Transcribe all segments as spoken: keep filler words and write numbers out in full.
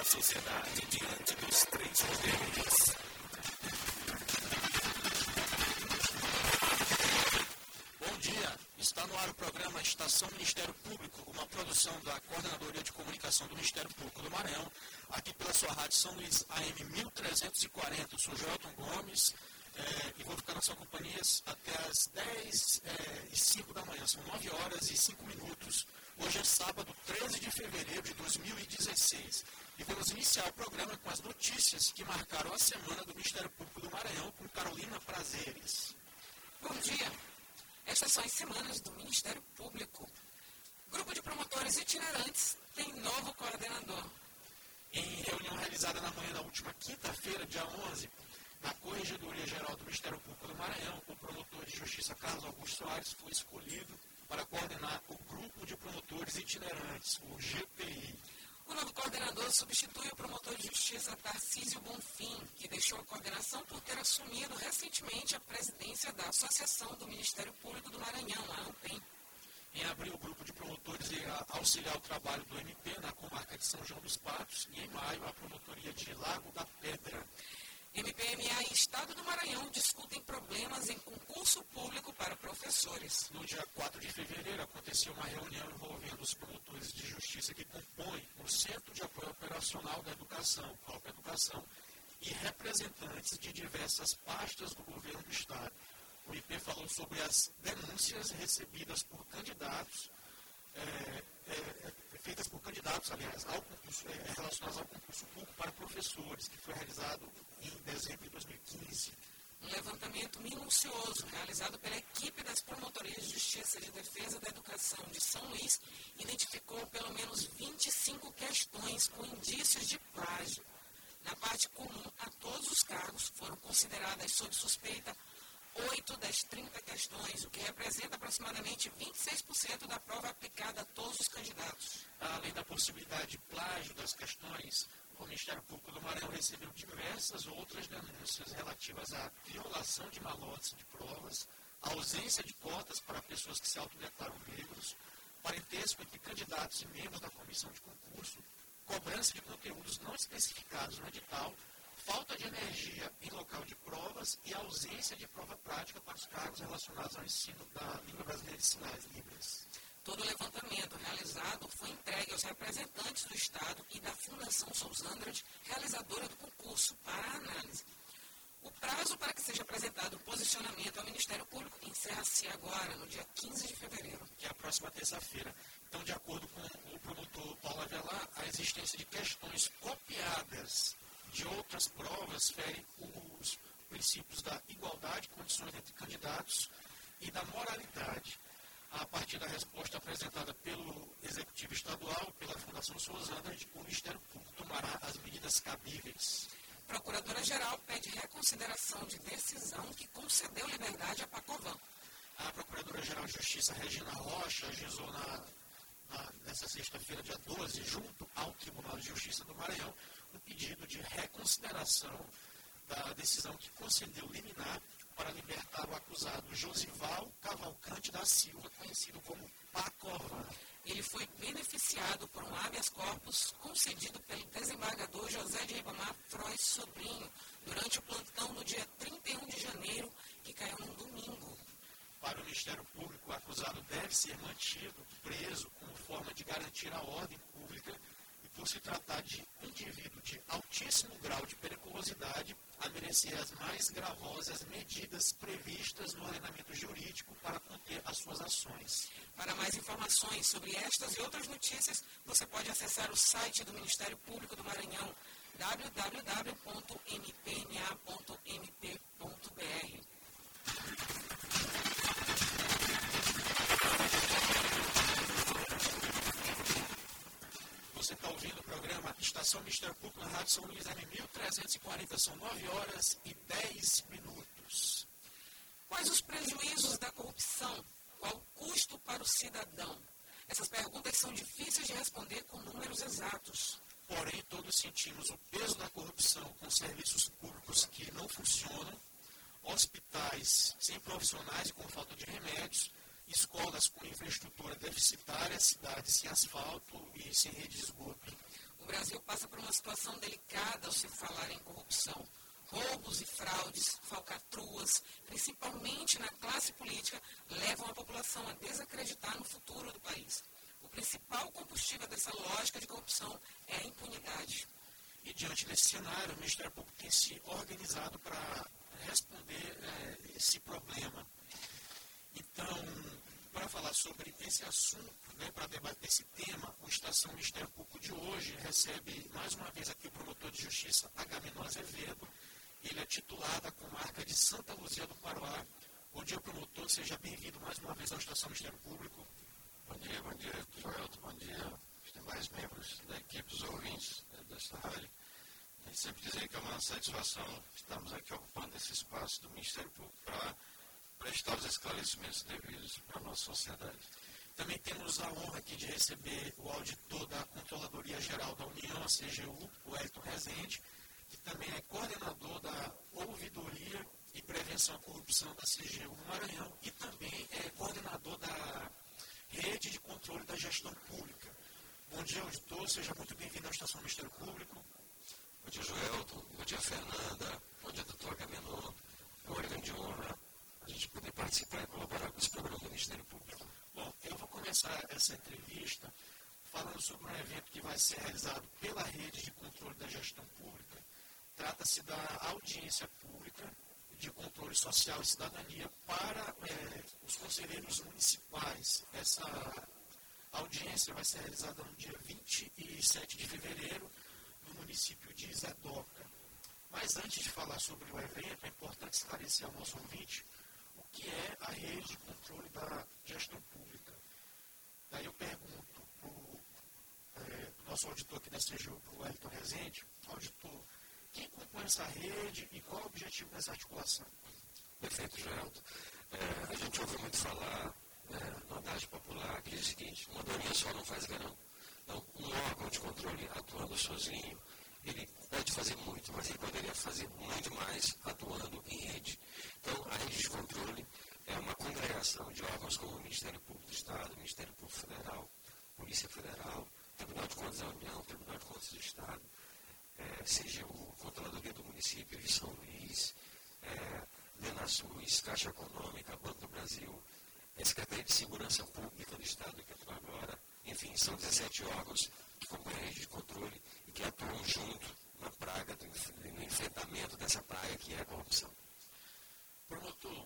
sociedade diante dos três poderes. Bom dia, está no ar o programa Estação Ministério Público, uma produção da Coordenadoria de Comunicação do Ministério Público do Maranhão, aqui pela sua rádio São Luís A M mil trezentos e quarenta. Eu sou Joelton Gomes é, e vou ficar na sua companhia até as dez e cinco da manhã, são nove horas e cinco minutos. Hoje é sábado, treze de fevereiro de dois mil e dezesseis, e vamos iniciar o programa com as notícias que marcaram a semana do Ministério Público do Maranhão, com Carolina Prazeres. Bom dia. Estas são as semanas do Ministério Público. Grupo de promotores itinerantes tem novo coordenador. Em reunião realizada na manhã da última quinta-feira, dia onze, na Corregedoria Geral do Ministério Público do Maranhão, o promotor de justiça Carlos Augusto Soares foi escolhido para coordenar o Grupo de Promotores Itinerantes, o G P I. O novo coordenador substitui o promotor de justiça Tarcísio Bonfim, que deixou a coordenação por ter assumido recentemente a presidência da Associação do Ministério Público do Maranhão, a ANPEM. Em abril, o grupo de promotores irá auxiliar o trabalho do M P na comarca de São João dos Patos e, em maio, a promotoria de Lago da Pedra. M P M A e Estado do Maranhão discutem problemas em concurso público para professores. No dia quatro de fevereiro, aconteceu uma reunião envolvendo os promotores de justiça que compõem o Centro de Apoio Operacional da Educação, Copa Educação, e representantes de diversas pastas do governo do Estado. O I P falou sobre as denúncias recebidas por candidatos, é, é, feitas por candidatos, aliás, ao concurso, é, relacionadas ao concurso público para professores, que foi realizado em dezembro de dois mil e quinze. Um levantamento minucioso realizado pela equipe das Promotorias de Justiça de Defesa da Educação de São Luís identificou pelo menos vinte e cinco questões com indícios de plágio. Na parte comum a todos os cargos foram consideradas sob suspeita oito das trinta questões, o que representa aproximadamente vinte e seis por cento da prova aplicada a todos os candidatos. Além da possibilidade de plágio das questões, o Ministério Público do Maranhão recebeu diversas outras denúncias relativas à violação de malotes de provas, ausência de cotas para pessoas que se autodeclaram negros, parentesco entre candidatos e membros da comissão de concurso, cobrança de conteúdos não especificados no edital, falta de energia em local de provas e ausência de prova prática para os cargos relacionados ao ensino da língua brasileira de sinais, Libras. Todo o levantamento realizado foi entregue aos representantes do Estado e da Fundação Sousandrade, realizadora do concurso, para análise. O prazo para que seja apresentado o posicionamento ao Ministério Público encerra-se agora, no dia quinze de fevereiro. Que é a próxima terça-feira. Então, de acordo com o promotor Paulo Avelar, a existência de questões copiadas de outras provas fere os princípios da igualdade de condições entre candidatos e da moralidade. A partir da resposta apresentada pelo Executivo Estadual, pela Fundação Sousandrade, o Ministério Público tomará as medidas cabíveis. Procuradora-Geral pede reconsideração de decisão que concedeu liberdade a Pacovan. A Procuradora-Geral de Justiça, Regina Rocha, ajuizou na, na, nessa sexta-feira, dia doze, junto ao Tribunal de Justiça do Maranhão, um pedido de reconsideração da decisão que concedeu liminar para libertar o acusado Josival Cavalcante da Silva, conhecido como Pacovan. Ele foi beneficiado por um habeas corpus concedido pelo desembargador José de Ribamar Frois Sobrinho durante o plantão no dia trinta e um de janeiro, que caiu num domingo. Para o Ministério Público, o acusado deve ser mantido preso como forma de garantir a ordem pública e, por se tratar de indivíduo de altíssimo grau de periculosidade, a merecer as mais gravosas medidas previstas no ordenamento jurídico para conter as suas ações. Para mais informações sobre estas e outras notícias, você pode acessar o site do Ministério Público do Maranhão, w w w ponto m p m a ponto m p ponto b r. Você está ouvindo o programa Estação Ministério Público na Rádio São Luís A M mil trezentos e quarenta, são nove horas e dez minutos. Quais os prejuízos da corrupção? Qual o custo para o cidadão? Essas perguntas são difíceis de responder com números exatos. Porém, todos sentimos o peso da corrupção com serviços públicos que não funcionam, hospitais sem profissionais e com falta de remédios, escolas com infraestrutura deficitária, cidades sem asfalto e sem rede de esgoto. O Brasil passa por uma situação delicada ao se falar em corrupção. Roubos e fraudes, falcatruas, principalmente na classe política, levam a população a desacreditar no futuro do país. O principal combustível dessa lógica de corrupção é a impunidade. E diante desse cenário, o Ministério Público tem se organizado para responder é, esse problema. Então, para falar sobre esse assunto, né, para debater esse tema, o Estação Ministério Público de hoje recebe mais uma vez aqui o promotor de justiça Agamenon Azevedo. Ele é titular da comarca de Santa Luzia do Paroá. Bom dia, promotor. Seja bem-vindo mais uma vez ao Estação Ministério Público. Bom dia, bom dia, Joelton. Bom dia aos demais membros da equipe, os ouvintes desta rádio. E sempre dizer que é uma satisfação estarmos aqui ocupando esse espaço do Ministério Público para prestar os esclarecimentos devidos para a nossa sociedade. Também temos a honra aqui de receber o auditor da Controladoria Geral da União, a C G U, o Wellington Rezende, que também é coordenador da Ouvidoria e Prevenção à Corrupção da C G U no Maranhão e também é coordenador da Rede de Controle da Gestão Pública. Bom dia, auditor. Seja muito bem-vindo à Estação Ministério Público. Bom dia, Joelton. Bom dia, Fernanda. Bom dia, doutor Agamenon. É uma grande honra a gente poder participar e colaborar com esse programa do Ministério Público. Bom, eu vou começar essa entrevista falando sobre um evento que vai ser realizado pela Rede de Controle da Gestão Pública. Trata-se da audiência pública de controle social e cidadania para é, os conselheiros municipais. Essa audiência vai ser realizada no dia vinte e sete de fevereiro, no município de Zedoca. Mas antes de falar sobre o evento, é importante esclarecer ao nosso ouvinte o que é a Rede de Controle da Gestão Pública. Daí eu pergunto para o é, nosso auditor aqui da C G U, para o Wellington Rezende, auditor, quem compõe essa rede e qual é o objetivo dessa articulação? Perfeito, Joelton. É, a gente ouve muito falar é, no adágio popular que diz o seguinte: uma dorinha só não faz verão. Então, um órgão de controle atuando sozinho, ele pode fazer muito, mas ele poderia fazer muito mais atuando em rede. Então, a rede de controle é uma congregação de órgãos como o Ministério Público do Estado, o Ministério Público Federal, Polícia Federal, Tribunal de Contas da União, Tribunal de Contas do Estado, É, C G U, Controladoria do Município de São Luís, é, Lenasus, Caixa Econômica, Banco do Brasil, a Secretaria de Segurança Pública do Estado, que atua agora. Enfim, são dezessete órgãos que compõem a rede de controle e que atuam junto na praga, do, no enfrentamento dessa praga que é a corrupção. Promotor,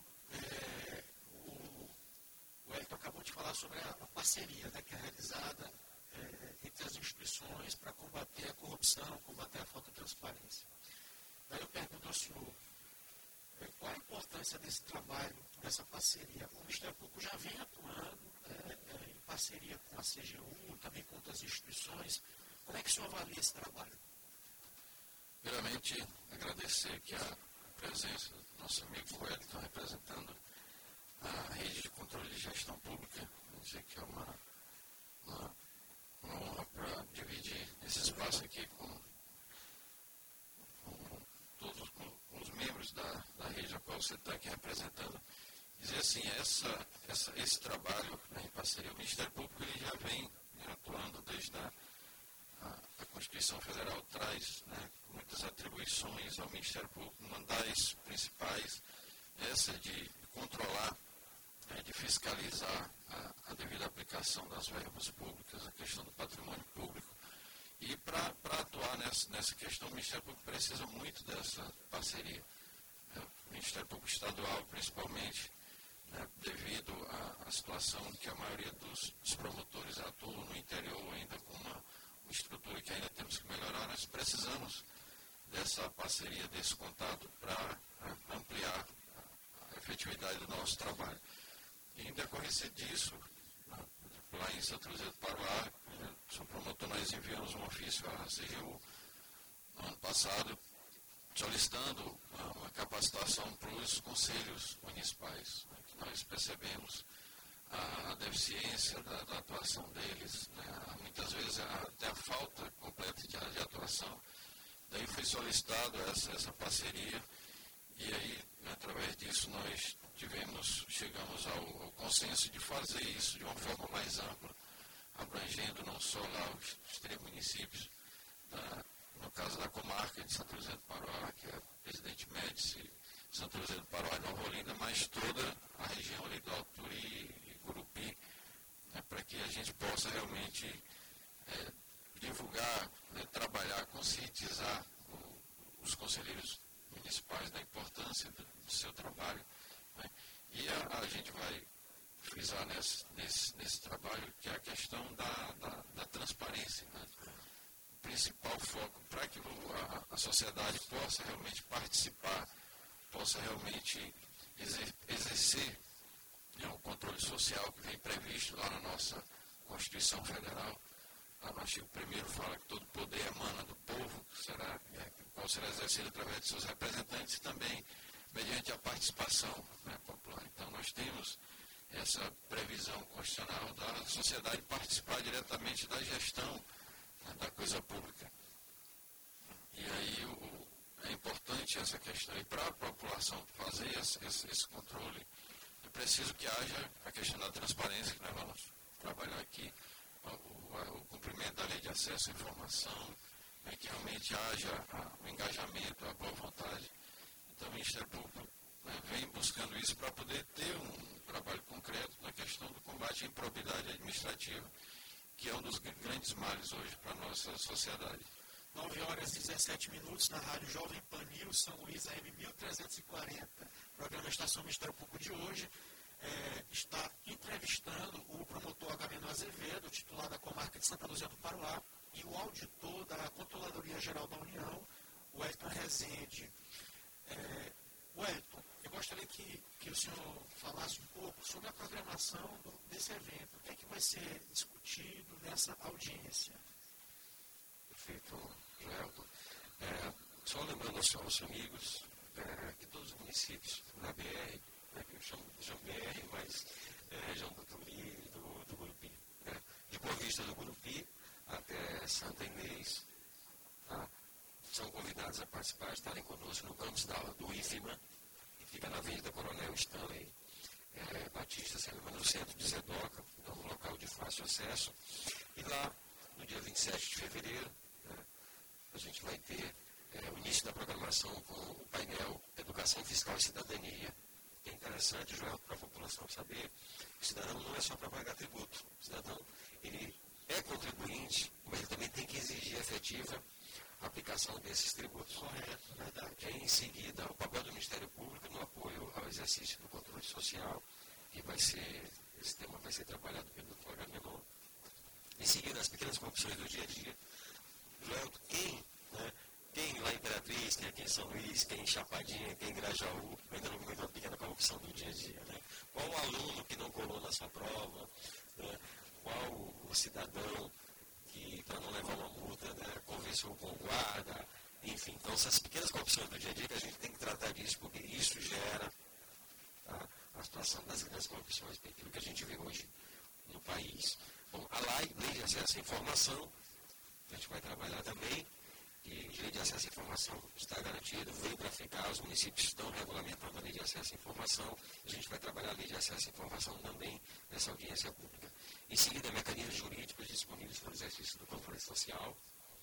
é, o Wellington acabou de falar sobre a, a parceria, né, que é realizada É, entre as instituições para combater a corrupção, combater a falta de transparência. Daí eu pergunto ao senhor, é, qual a importância desse trabalho, dessa parceria? O Ministério Público já vem atuando é, é, em parceria com a C G U, também com outras instituições. Como é que o senhor avalia esse trabalho? Primeiramente, agradecer aqui a presença do nosso amigo Wellington, representando a Rede de Controle de Gestão Pública. Vou dizer que é uma, uma uma honra para dividir esse espaço aqui com, com todos com os membros da, da rede a qual você está aqui representando. Dizer assim, essa, essa, esse trabalho, né, em parceria, o Ministério Público ele já vem, né, atuando desde a, a, a Constituição Federal, traz, né, muitas atribuições ao Ministério Público, uma das principais, essa de controlar, né, de fiscalizar a, a devida aplicação das verbas públicas, a questão do patrimônio público. E para atuar nessa, nessa questão, o Ministério Público precisa muito dessa parceria. O Ministério Público Estadual, principalmente, né, devido à, à situação que a maioria dos, dos promotores atuam no interior, ainda com uma, uma estrutura que ainda temos que melhorar, nós precisamos dessa parceria, desse contato para ampliar a, a efetividade do nosso trabalho. E em decorrência disso, lá em Santa Luzia do Paroá, sou promotor, nós enviamos um ofício à C G U no ano passado, solicitando uma capacitação para os conselhos municipais, né, que nós percebemos a, a deficiência da, da atuação deles, né, muitas vezes até a falta completa de, de atuação. Daí foi solicitado essa, essa parceria e aí, através disso, nós tivemos, chegamos ao, ao consenso de fazer isso de uma forma mais ampla, abrangendo não só lá os, os três municípios da, no caso da comarca de Santa Luzia do Paruá, que é Presidente Médici, Santa Luzia do Paruá e Nova Olinda, mas toda a região ali do Alturi e Gurupi, né, para que a gente possa realmente é, divulgar, né, trabalhar, conscientizar o, os conselheiros municipais da importância do, do seu trabalho, né, e a, a gente vai frisar nesse, nesse, nesse trabalho que é a questão da, da, da transparência, né, o principal foco para que a, a sociedade possa realmente participar, possa realmente exer, exercer, né, o controle social que vem previsto lá na nossa Constituição Federal. Lá no artigo primeiro fala que todo poder emana do povo, que será, é, qual será exercido através de seus representantes e também mediante a participação, né, popular. Então nós temos essa previsão constitucional da sociedade participar diretamente da gestão, né, da coisa pública. E aí o, é importante essa questão. E para a população fazer esse, esse, esse controle, é preciso que haja a questão da transparência, que nós vamos trabalhar aqui, o, o, o cumprimento da lei de acesso à informação, né, que realmente haja a, o engajamento, a boa vontade. Então o Ministério Público, né, vem buscando isso para poder ter um trabalho concreto na questão do combate à improbidade administrativa, que é um dos grandes males hoje para a nossa sociedade. nove horas e dezessete minutos na Rádio Jovem Pan News, São Luís, A M mil trezentos e quarenta. O programa Estação Ministério Público de hoje é, está entrevistando o promotor Agamenon Azevedo, titular da comarca de Santa Luzia do Paruá, e o auditor da Controladoria Geral da União, o Wellington Rezende. É, Wellington, eu gostaria que, que o senhor falasse um pouco sobre a programação do, desse evento. O que é que vai ser discutido nessa audiência? Perfeito, Joelton. É, só lembrando aos seus amigos é, que todos os municípios na B R, né, que eu chamo de B R, mas é a região do Turi e do, do Gurupi, né, de Boa Vista do Gurupi até Santa Inês, tá, são convidados a participar, estarem conosco no campus da, do I F M A, que fica na Avenida Coronel Stanley é, Batista, no centro de Zedoca, então um local de fácil acesso. E lá, no dia vinte e sete de fevereiro, né, a gente vai ter é, o início da programação com o painel Educação Fiscal e Cidadania. É interessante, Joel, para a população saber, o cidadão não é só para pagar tributo. O cidadão, ele é contribuinte, mas ele também tem que exigir efetiva a aplicação desses tributos. Correto, verdade. Em seguida, o papel do Ministério Público no apoio ao exercício do controle social, que vai ser, esse tema vai ser trabalhado pelo doutor Agamenon. Em seguida, as pequenas corrupções do dia a dia. Joel, quem, né, quem lá em Imperatriz, quem aqui em São Luís, quem em Chapadinha, quem em Grajaú, ainda não comentou a pequena corrupção do dia a dia, né? Qual o aluno que não colou na sua prova, né? Qual o cidadão que, para não levar uma multa, né, conversou com o guarda, enfim. Então, essas pequenas corrupções do dia a dia que a gente tem que tratar disso, porque isso gera, tá, a situação das grandes corrupções, aquilo que a gente vê hoje no país. Bom, a lei, lei de acesso à informação, a gente vai trabalhar também, e a lei de acesso à informação está garantido, veio para ficar, os municípios estão regulamentando a lei de acesso à informação, a gente vai trabalhar a lei de acesso à informação também nessa audiência pública. Em seguida, mecanismos jurídicos disponíveis para o exercício do controle social.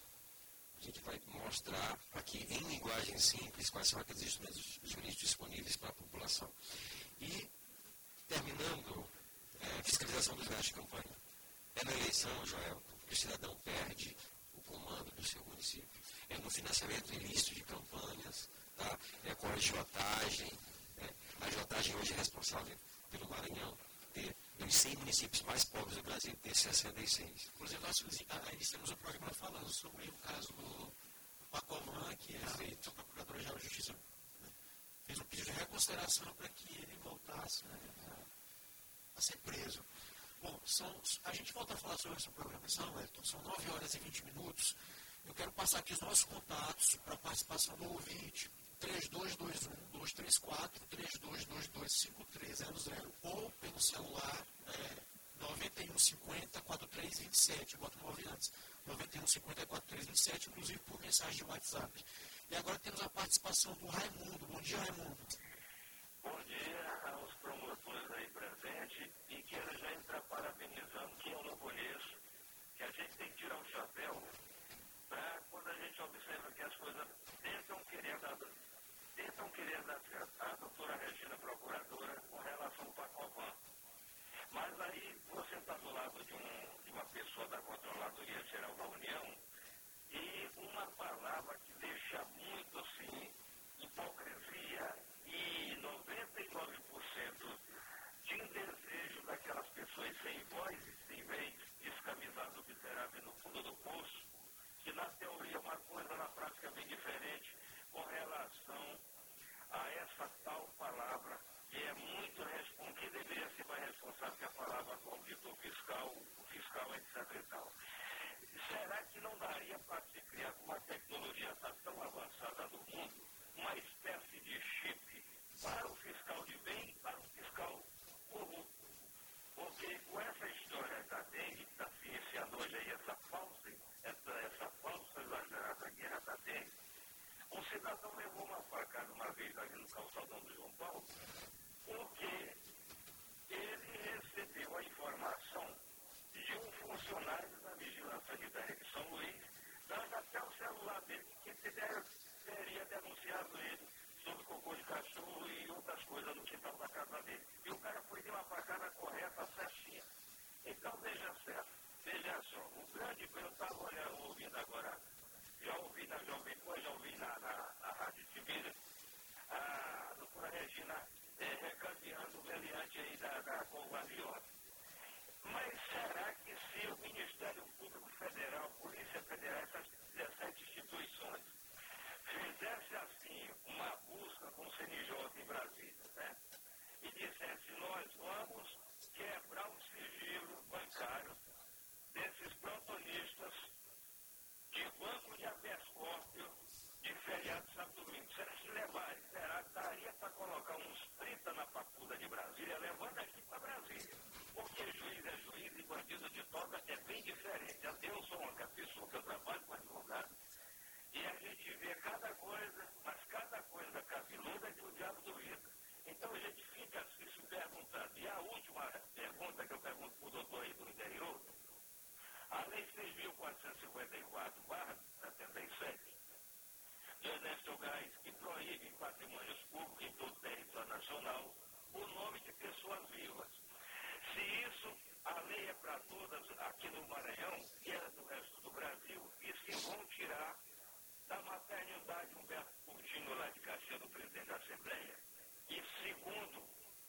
A gente vai mostrar aqui, em linguagem simples, quais são aqueles instrumentos jurídicos disponíveis para a população. E, terminando, é, fiscalização dos gastos de campanha. É na eleição, Joel, que o cidadão perde o comando do seu município. É no financiamento ilícito de campanhas, tá? É com a agiotagem. Né? A agiotagem hoje é responsável pelo Maranhão ter, dos cem municípios mais pobres do Brasil, ter sessenta e seis. Inclusive, nós iniciamos o programa falando sobre o caso do Pacovan, que é a Procuradora-Geral de Justiça, né, fez um pedido de reconsideração para que ele voltasse, né, a, a ser preso. Bom, são, a gente volta a falar sobre essa programação, Wellington, são nove horas e vinte minutos. Eu quero passar aqui os nossos contatos para a participação do ouvinte, três dois dois um, dois três quatro, três dois dois dois, cinco três zero zero, ou pelo celular é, nove um cinco zero, quatro três dois sete, bota nove antes, nove um cinco zero, quatro três dois sete, inclusive por mensagem de WhatsApp. E agora temos a participação do Raimundo. Bom dia, Raimundo. Bom dia aos promotores aí presentes e quero já entrar parabenizando quem eu não conheço, que a gente tem que tirar o chapéu para quando uma coisa na prática bem diferente com relação a essa tal palavra que é muito responsável, que deveria ser mais responsável que a palavra auditor fiscal, o fiscal, etcétera e tal. Será que não daria para se criar, com uma tecnologia tá tão avançada do mundo, uma espécie de chip para o fiscal de bem e para o fiscal corrupto? Porque com essa história da dengue que está se iniciando hoje aí, essa falsa, essa, essa falsa exagerada guerra da dengue, um cidadão levou uma facada uma vez ali no calçadão do João Paulo, porque ele recebeu a informação de um funcionário da Vigilância Sanitária de São Luís, dando até o celular dele, que teria denunciado ele sobre cocô de cachorro e outras coisas no quintal da casa dele. E o cara foi de uma facada correta, certinha. Então, veja certo, veja só, o grande, eu estava ouvindo agora, já ouvi na Jovem Pan, já ouvi na, na, na Rádio Tibira, a doutora Regina é, recanteando o meliante aí da, da Covardiota. Mas será que se o Ministério Público Federal, Polícia Federal, essas dezessete instituições, fizesse assim uma busca com o C N J em Brasília, né? E dissesse, nós vamos quebrar o sigilo bancário desses plantonistas de banco de habeas corpus de feriado sábado domingo. Será que levarem? Será que daria para colocar uns trinta na papuda de Brasília, levando aqui para Brasília? Porque juiz é juiz e bandido de toga é bem diferente. Eu sou uma pessoa que eu trabalho com advogado e a gente vê cada coisa, mas cada coisa cabeluda que o diabo duvida. Então a gente fica assim se perguntando. E a última pergunta que eu pergunto para o doutor aí do interior, a lei seis mil quatrocentos e cinquenta e quatro barra setenta e sete, de Ernesto Gás, que proíbe em patrimônios públicos em todo o território nacional o nome de pessoas vivas. Se isso, a lei é para todas aqui no Maranhão e é do resto do Brasil, e se vão tirar da maternidade Humberto Coutinho lá de Caxias, do presidente da Assembleia. E segundo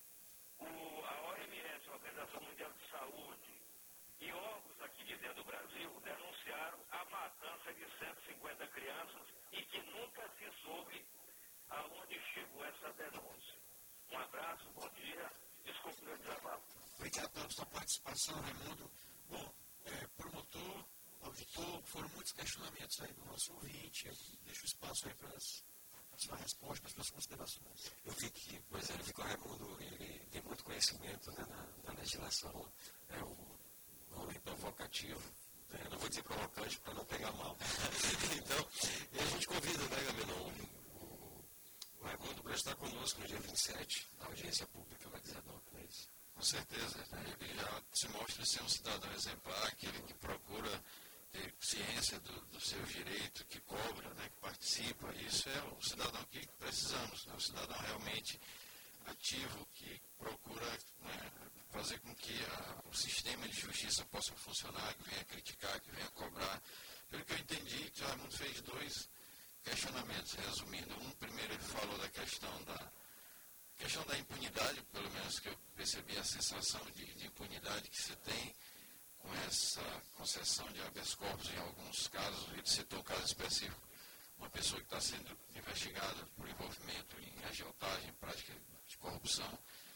o, a O M S, a Organização Mundial de Saúde, e órgãos aqui de dentro do Brasil denunciaram a matança de cento e cinquenta crianças e que nunca se soube aonde chegou essa denúncia. Um abraço, bom dia, desculpe o meu desabafo. Obrigado pela sua participação, Raimundo. Bom, é, promotor, auditor, foram muitos questionamentos aí do nosso ouvinte. Eu deixo espaço aí para a sua resposta, para as suas considerações. Eu vi que, pois é, eu vi que o Raimundo ele tem muito conhecimento, né, na, na legislação, é um homem provocativo, né, não vou dizer provocante para não pegar mal. Então, e a gente convida, né, Gabriel, o, o Raimundo para estar conosco no dia vinte e sete, na audiência pública, vai dizer não, não é isso? Com certeza, né? Ele já se mostra ser um cidadão exemplar, aquele que procura ter ciência do, dos seus direitos, que cobra, né? Que participa. Isso é o cidadão que precisamos, né? O cidadão realmente ativo, que procura, né, fazer com que a, o sistema de justiça possa funcionar, que venha criticar, que venha cobrar. Pelo que eu entendi, que o Raimundo fez dois questionamentos, resumindo. Um, primeiro, ele falou da questão da questão da impunidade, pelo menos que eu percebi a sensação de, de impunidade que se tem com essa concessão de habeas corpus em alguns casos. Ele citou o caso específico, uma pessoa que está sendo investigada por envolvimento em agiotagem, prática de corrupção.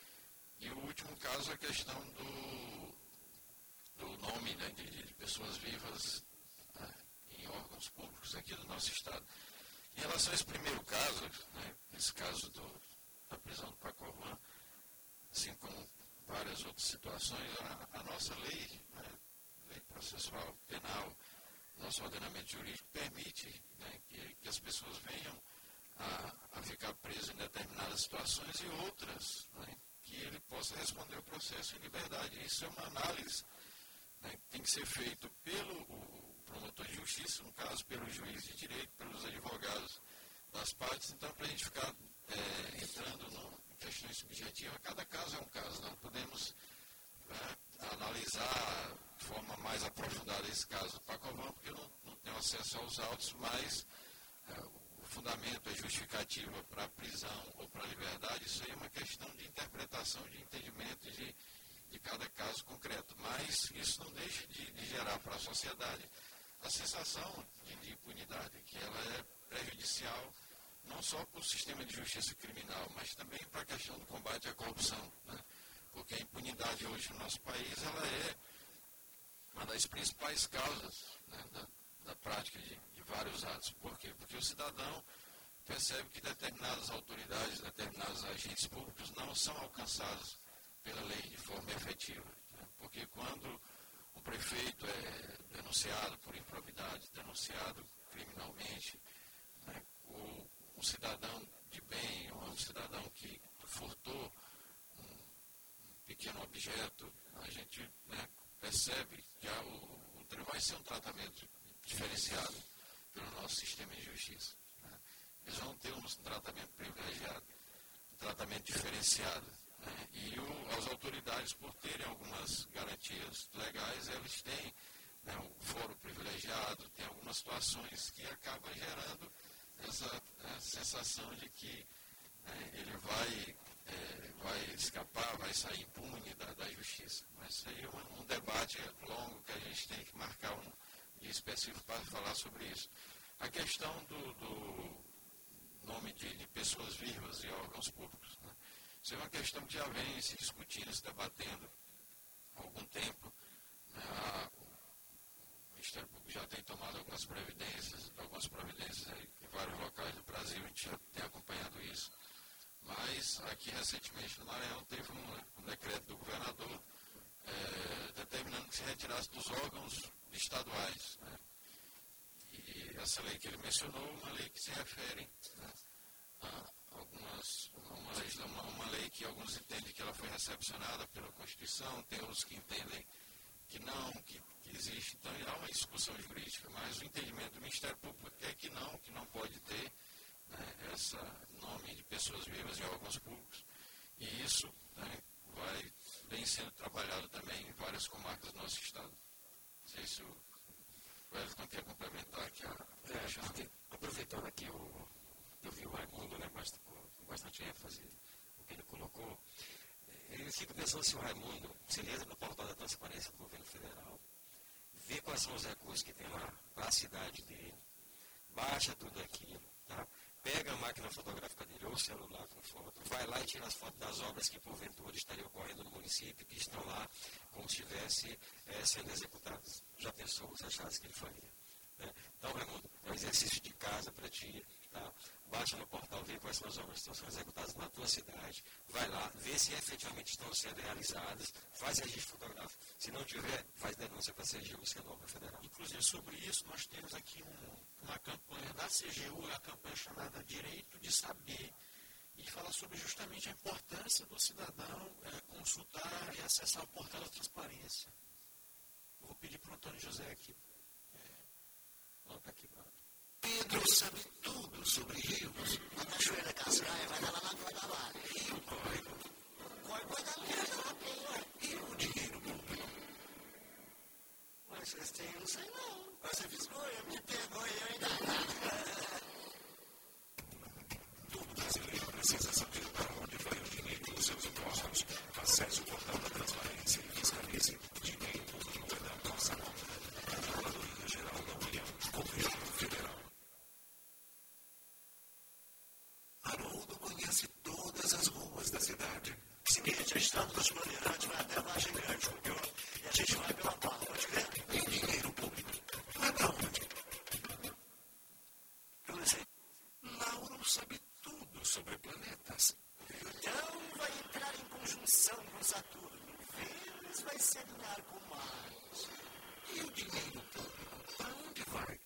E o último caso, a questão do, do nome, né, de, de pessoas vivas, né, em órgãos públicos aqui do nosso estado. Em relação a esse primeiro caso, né, esse caso do da prisão do Pacovan, assim como várias outras situações, a, a nossa lei, né, lei processual penal, nosso ordenamento jurídico permite, né, que, que as pessoas venham a, a ficar presas em determinadas situações e outras, né, que ele possa responder o processo em liberdade. Isso é uma análise, né, que tem que ser feito pelo o promotor de justiça, no caso, pelo juiz de direito, pelos advogados das partes. Então, para a gente ficar É, entrando no, em questões subjetivas, cada caso é um caso. Não podemos, né, analisar de forma mais aprofundada esse caso do Pacovan, porque eu não, não tenho acesso aos autos, mas é, o fundamento, a justificativa para a prisão ou para a liberdade, isso aí é uma questão de interpretação, de entendimento de, de cada caso concreto. Mas isso não deixa de, de gerar para a sociedade a sensação de, de impunidade, que ela é prejudicial não só para o sistema de justiça criminal, mas também para a questão do combate à corrupção, né? Porque a impunidade hoje no nosso país, ela é uma das principais causas, né, da, da prática de, de vários atos. Por quê? Porque o cidadão percebe que determinadas autoridades, determinados agentes públicos não são alcançados pela lei de forma efetiva, né? Porque quando o prefeito é denunciado por improbidade, denunciado criminalmente, né, o, um cidadão de bem ou um cidadão que furtou um pequeno objeto, a gente, né, percebe que a, o, o, vai ser um tratamento diferenciado pelo nosso sistema de justiça, né? Eles vão ter um tratamento privilegiado, um tratamento diferenciado, né? E o, as autoridades, por terem algumas garantias legais, eles têm, né, um foro privilegiado, tem algumas situações que acabam gerando essa, essa sensação de que, né, ele vai, é, vai escapar, vai sair impune da, da justiça. Mas isso aí é um, um debate longo que a gente tem que marcar um dia específico para falar sobre isso. A questão do, do nome de, de pessoas vivas e órgãos públicos, né? Isso é uma questão que já vem se discutindo, se debatendo há algum tempo, né? A, o Ministério Público já tem tomado algumas providências, algumas providências aí em vários locais do Brasil, a gente já tem acompanhado isso. Mas aqui recentemente no Maranhão teve um, um decreto do governador é, determinando que se retirasse dos órgãos estaduais, né? E essa lei que ele mencionou, uma lei que se refere, né, a algumas, uma, lei, uma, uma lei que alguns entendem que ela foi recepcionada pela Constituição, tem outros que entendem que não, que, que existe. Então há uma discussão jurídica, mas o entendimento do Ministério Público é que não, que não pode ter, né, esse nome de pessoas vivas em órgãos públicos. E isso, né, vai, vem sendo trabalhado também em várias comarcas do nosso estado. Não sei se o Wellington quer complementar aqui a... É, aproveitando aqui, o, eu vi o Raimundo, né, bastante, com bastante ênfase o que ele colocou. Eu fico pensando se o Raimundo, se ele entra no portal da transparência do governo federal, vê quais são os recursos que tem lá para a cidade dele, baixa tudo aquilo, tá? Pega a máquina fotográfica dele ou o celular com foto, vai lá e tira as fotos das obras que porventura estariam ocorrendo no município, que estão lá como se estivesse é, sendo executadas. Já pensou os achados que ele faria? Né? Então, Raimundo, é um exercício de casa para ti, tá? Baixa no portal, vê quais são as obras que estão sendo executadas na tua cidade, vai lá, vê se efetivamente estão sendo realizadas, faz registro fotográfico. Se não tiver, faz denúncia para a C G U, que é a norma federal. Inclusive, sobre isso, nós temos aqui um, uma campanha da C G U, a campanha chamada Direito de Saber, e fala sobre justamente a importância do cidadão é, consultar e acessar o portal da transparência. Eu vou pedir para o Antônio José aqui. Coloca aqui, mano. Pedro sabe tudo sobre rios. A Cachoeira Cascaia vai dar lá na Guanabara. Rio Córrego. Córrego é da minha. E o dinheiro público? Mas vocês têm, eu não sei não. Você fisgou, eu me pegou e eu ainda nada. Todo brasileiro precisa saber para onde vai o dinheiro dos seus impostos. Acesse o portal da transparência e fiscalize. Dinheiro público é da nossa conta. Controladoria Geral da União. Governo Federal. Haroldo conhece todas as ruas da cidade. Seguinte, a estrada dos Bandeirantes vai até a Vargem Grande, viu? E a gente vai pela Barra, pode crer? E dinheiro público. Vai pra onde? Eu não sei. Lauro sabe tudo sobre planetas. Então vai entrar em conjunção com Saturno. Vênus vai se alinhar com Marte. E o dinheiro público, para onde vai?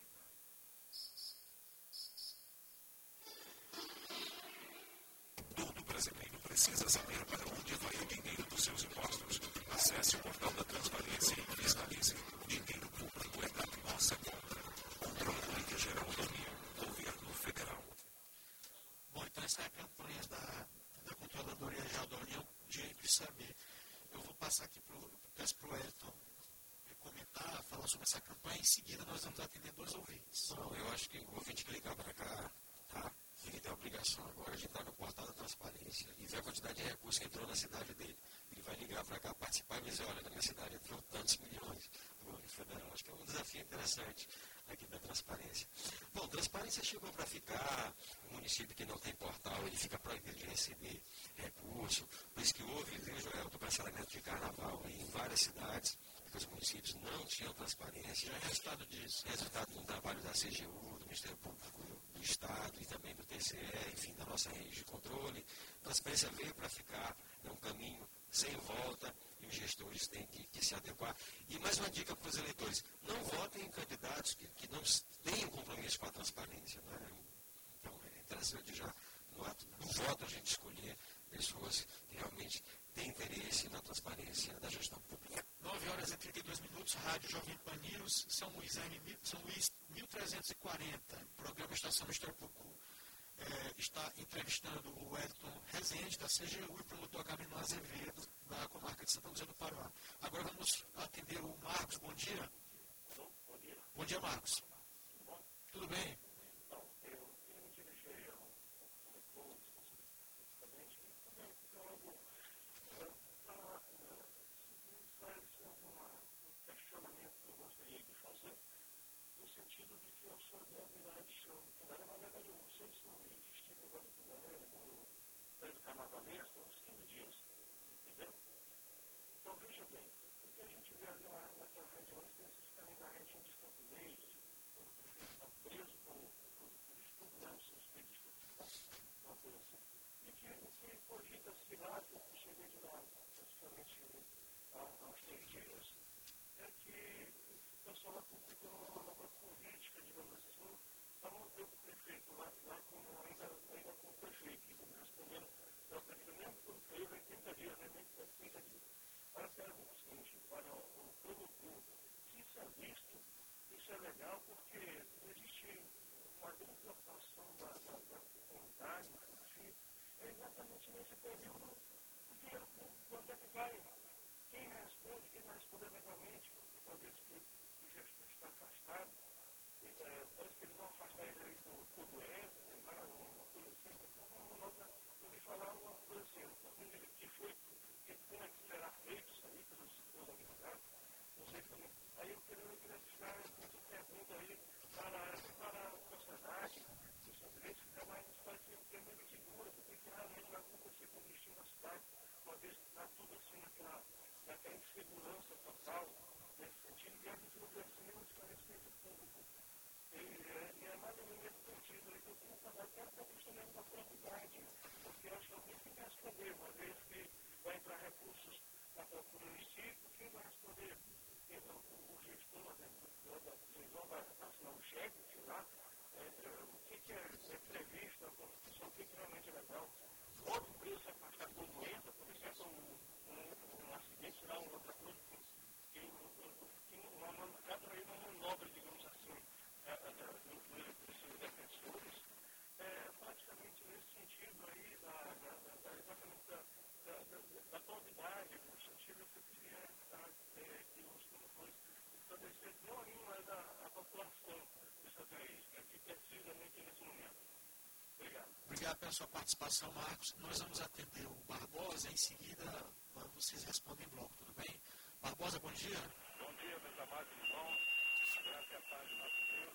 Todo brasileiro precisa saber para onde vai o dinheiro dos seus impostos. Acesse o portal da transparência e fiscalize. Dinheiro público é da nossa conta. Controladoria Geral da União. Governo Federal. Bom, então essa é a campanha da, da Controladoria Geral da União, Direito de Saber. Eu vou passar aqui para o Wellington comentar, falar sobre essa campanha. Em seguida, nós vamos atender dois ouvintes. Não, eu acho que o ouvinte que ligar para cá, tá? Ele tem a obrigação agora de entrar no portal da transparência e ver a quantidade de recursos que entrou na cidade dele. ele vai ligar para cá, participar e dizer, olha, na minha cidade entrou tantos milhões do governo federal. Acho que é um desafio interessante aqui da transparência. Bom, transparência chegou para ficar. O município que não tem portal, ele fica proibido de receber recurso. Por isso que houve, viu, Joel, do cancelamento de carnaval em várias cidades, porque os municípios não tinham transparência. É resultado disso. Resultado do trabalho da C G U, do Ministério Público do Estado e também do T C E, enfim, da nossa rede de controle. A transparência veio para ficar, é um caminho sem volta e os gestores têm que, que se adequar. E mais uma dica para os eleitores, não votem em candidatos que, que não tenham compromisso com a transparência. Né? Então, é interessante já, no ato do voto, a gente escolher pessoas que realmente têm interesse na transparência da gestão pública. nove horas e trinta e dois minutos, Rádio Jovem Pan News, São Luís, São Luís mil trezentos e quarenta, programa Estação Ministério Público. É, está entrevistando o Wellington Rezende, da C G U, e o promotor Agamenon Azevedo, da comarca de Santa Luzia do Paroá. Agora vamos atender o Marcos. Bom dia. Bom dia. Bom dia, Marcos. Tudo bom? Tudo bem? Não, eu queria me dirigir ao promotor, especificamente, e também para algo, para esclarecer algum questionamento que eu gostaria de fazer, no sentido de que eu sou da unidade de show. Na verdade, eu não sei se eu estive agora no período carnavalesco, uns quinze dias, entendeu? Então, veja bem, o que a gente vê ali naquela região, especificamente na região de Campo Leite, quando o prefeito está preso por estudo, né, suspeito de estudo, uma coisa assim, e que o que cogita-se lá, que eu cheguei de lá, praticamente há uns três dias, é que o pessoal lá publicou uma nova política, digamos assim, para manter o prefeito lá, lá como ainda, ainda com o prefeito, respondendo ao prefeito, mesmo quando foi em trinta dias, né, nem trinta dias. Para a pergunta seguinte, para o produtor, se isso é visto, isso é legal, porque existe uma grande preocupação da, da, da comunidade, enfim, é exatamente nesse período, o dinheiro público, quando é que vai, quem responde, quem vai responder legalmente, uma vez que o gestor está afastado, é, parece que eles vão afastar ele aí por, por doença, uma coisa assim, então, eu ouvi falar uma coisa assim, que foi, que como é que será feito isso aí pelos seus advogados, não sei como. Aí eu queria, eu queria deixar essa pergunta aí para, para a sociedade, os estudantes, ficar mais parecido segura, porque que realmente vai acontecer com o destino da cidade, uma vez que está tudo assim naquela, naquela insegurança total, nesse sentido, e a gente não vê assim nenhum esclarecimento público. E é, é mais ou menos nesse sentido aí que eu tenho que fazer até a questão mesmo da quantidade, porque eu acho que alguém tem que responder, uma vez que vai entrar recursos na procura do município, quem vai responder? O, o gestor da prisão vai assinar um cheque, sei lá, é, é, o que, que é, é previsto na Constituição, o que, que realmente é legal. Outro preço é afastado por doença, por exemplo, um, um, um acidente, lá, uma outra coisa, que, que, que uma mancada aí, uma manobra, digamos assim, dos defensores, é, praticamente nesse sentido aí, da, da, da, da, exatamente da, da, da, da qualidade, no sentido que eu queria é, que os promotores estabelecerem não ainda da a população dessa vez, né, que precisa muito nesse momento. Obrigado. Obrigado pela sua participação, Marcos. Nós vamos atender o Barbosa, em seguida vocês respondem em bloco, tudo bem? Barbosa, bom dia. Bom dia, meus amados irmãos. Graças a paz do nosso Deus.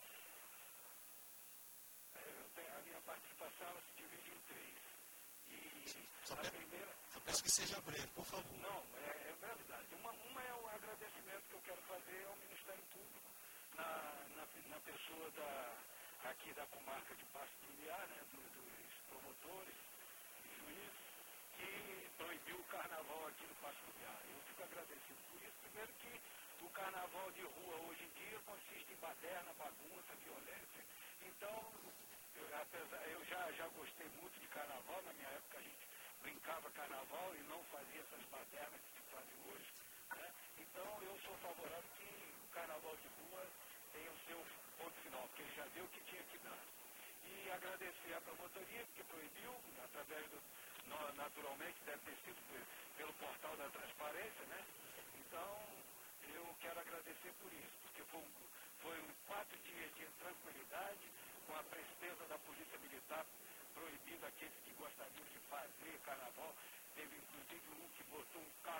Eu tenho, a minha participação ela se divide em três. E só a pe... primeira... Só peço que seja breve, por favor. Não, é, é brevidade. Uma, uma é o agradecimento que eu quero fazer ao Ministério Público, na, na, na pessoa da, aqui da comarca de Passo do Lumiar, né, do, dos promotores e juízes, que proibiu o carnaval aqui no Passo do Lumiar. Eu fico agradecido por isso. Primeiro que o carnaval de rua hoje em dia consiste em baderna, bagunça, violência. Então, eu, apesar, eu já, já gostei muito de carnaval. Na minha época a gente brincava carnaval e não fazia essas badernas que se fazem hoje. Né? Então eu sou favorável que o carnaval de rua tenha o seu ponto final, porque ele já deu o que tinha que dar. E agradecer a promotoria, que proibiu, através do, naturalmente, deve ter sido pelo portal da transparência, né? Então, eu quero agradecer por isso, porque foi, um, foi um quatro dias de tranquilidade, com a presteza da Polícia Militar, proibindo aqueles que gostariam de fazer carnaval. Teve inclusive um que botou um carro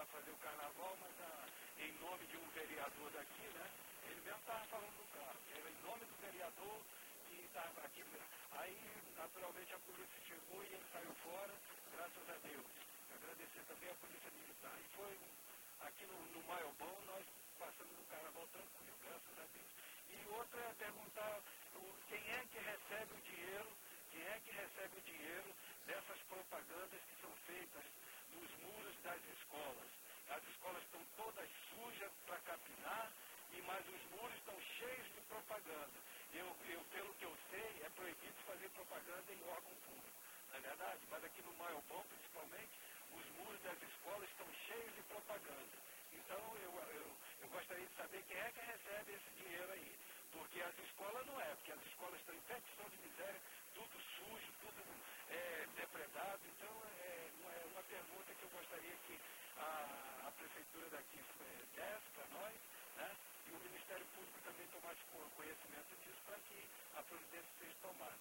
fazer o carnaval, mas a, em nome de um vereador daqui, né? Ele mesmo estava falando do carro, era em nome do vereador que estava aqui. Aí, naturalmente, a polícia chegou e ele saiu fora, graças a Deus. Agradecer também a polícia militar. E foi aqui no, no Maiobão, nós passamos no carnaval tranquilo, graças a Deus. E outra é perguntar o, quem é que recebe o dinheiro, quem é que recebe o dinheiro dessas propagandas que são feitas nos muros das escolas. As escolas estão todas sujas para capinar, e mas os muros estão cheios de propaganda. Eu, eu, pelo que eu sei, é proibido fazer propaganda em órgão público, não é verdade? Mas aqui no Maiobão, principalmente, os muros das escolas estão cheios de propaganda. Então, eu, eu, eu gostaria de saber quem é que recebe esse dinheiro aí. Porque as escolas não é, porque as escolas estão em petição de miséria, tudo sujo, tudo é, depredado. Então, é uma, é uma pergunta que eu gostaria que a, a prefeitura daqui é, desse para nós, né? E o Ministério Público também tomasse conhecimento disso para que a providência seja tomada.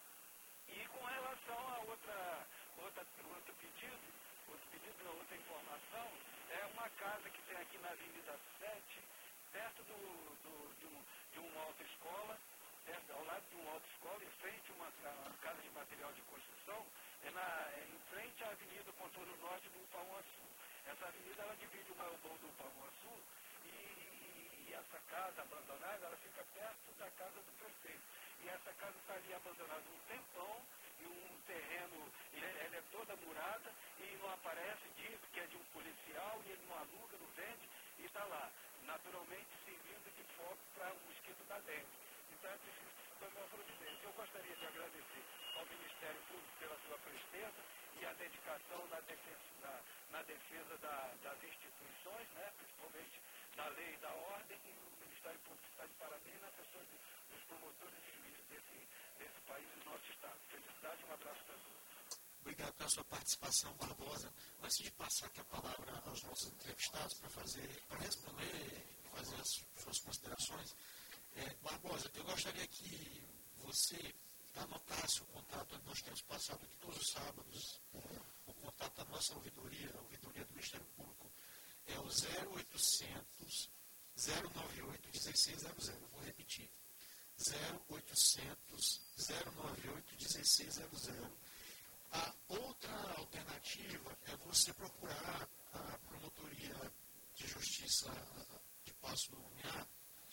E com relação a outra, outra, outro pedido, outro pedido, outra informação, é uma casa que tem aqui na Avenida sete, perto do, do, de, um, de uma autoescola, perto, ao lado de uma autoescola, em frente a uma, uma casa de material de construção, é, na, é em frente à Avenida Contorno Norte do Pão-Açu. Essa avenida, ela divide o Maiobão do Pão-Açu e, e, e essa casa abandonada, ela fica perto da casa do prefeito. E essa casa está ali abandonada um tempão, e um terreno, ele, ele é toda murada, e não aparece, diz que é de um policial, e ele não aluga, não vende, e está lá, naturalmente servindo de foco para o mosquito da dengue. Então é preciso que se tome uma providência. Eu gostaria de agradecer ao Ministério Público pela sua presteza e a dedicação na defesa, na, na defesa da, das instituições, né, principalmente da lei e da ordem, e o Ministério Público está de parabéns na pessoa de, dos promotores e juízes desse, desse país e do nosso Estado. Felicidade e um abraço para todos. Obrigado pela sua participação, Barbosa. Antes de passar aqui a palavra aos nossos entrevistados para fazer, para responder e fazer as suas considerações, é, Barbosa, eu gostaria que você anotasse o contato. Nós temos passado aqui todos os sábados o contato da nossa ouvidoria, a ouvidoria do Ministério Público, é o zero oitocentos, zero nove oito, um seis zero zero. Vou repetir. zero oitocentos, zero nove oito, um seis zero zero. A outra alternativa é você procurar a Promotoria de Justiça de Passo do Lumiar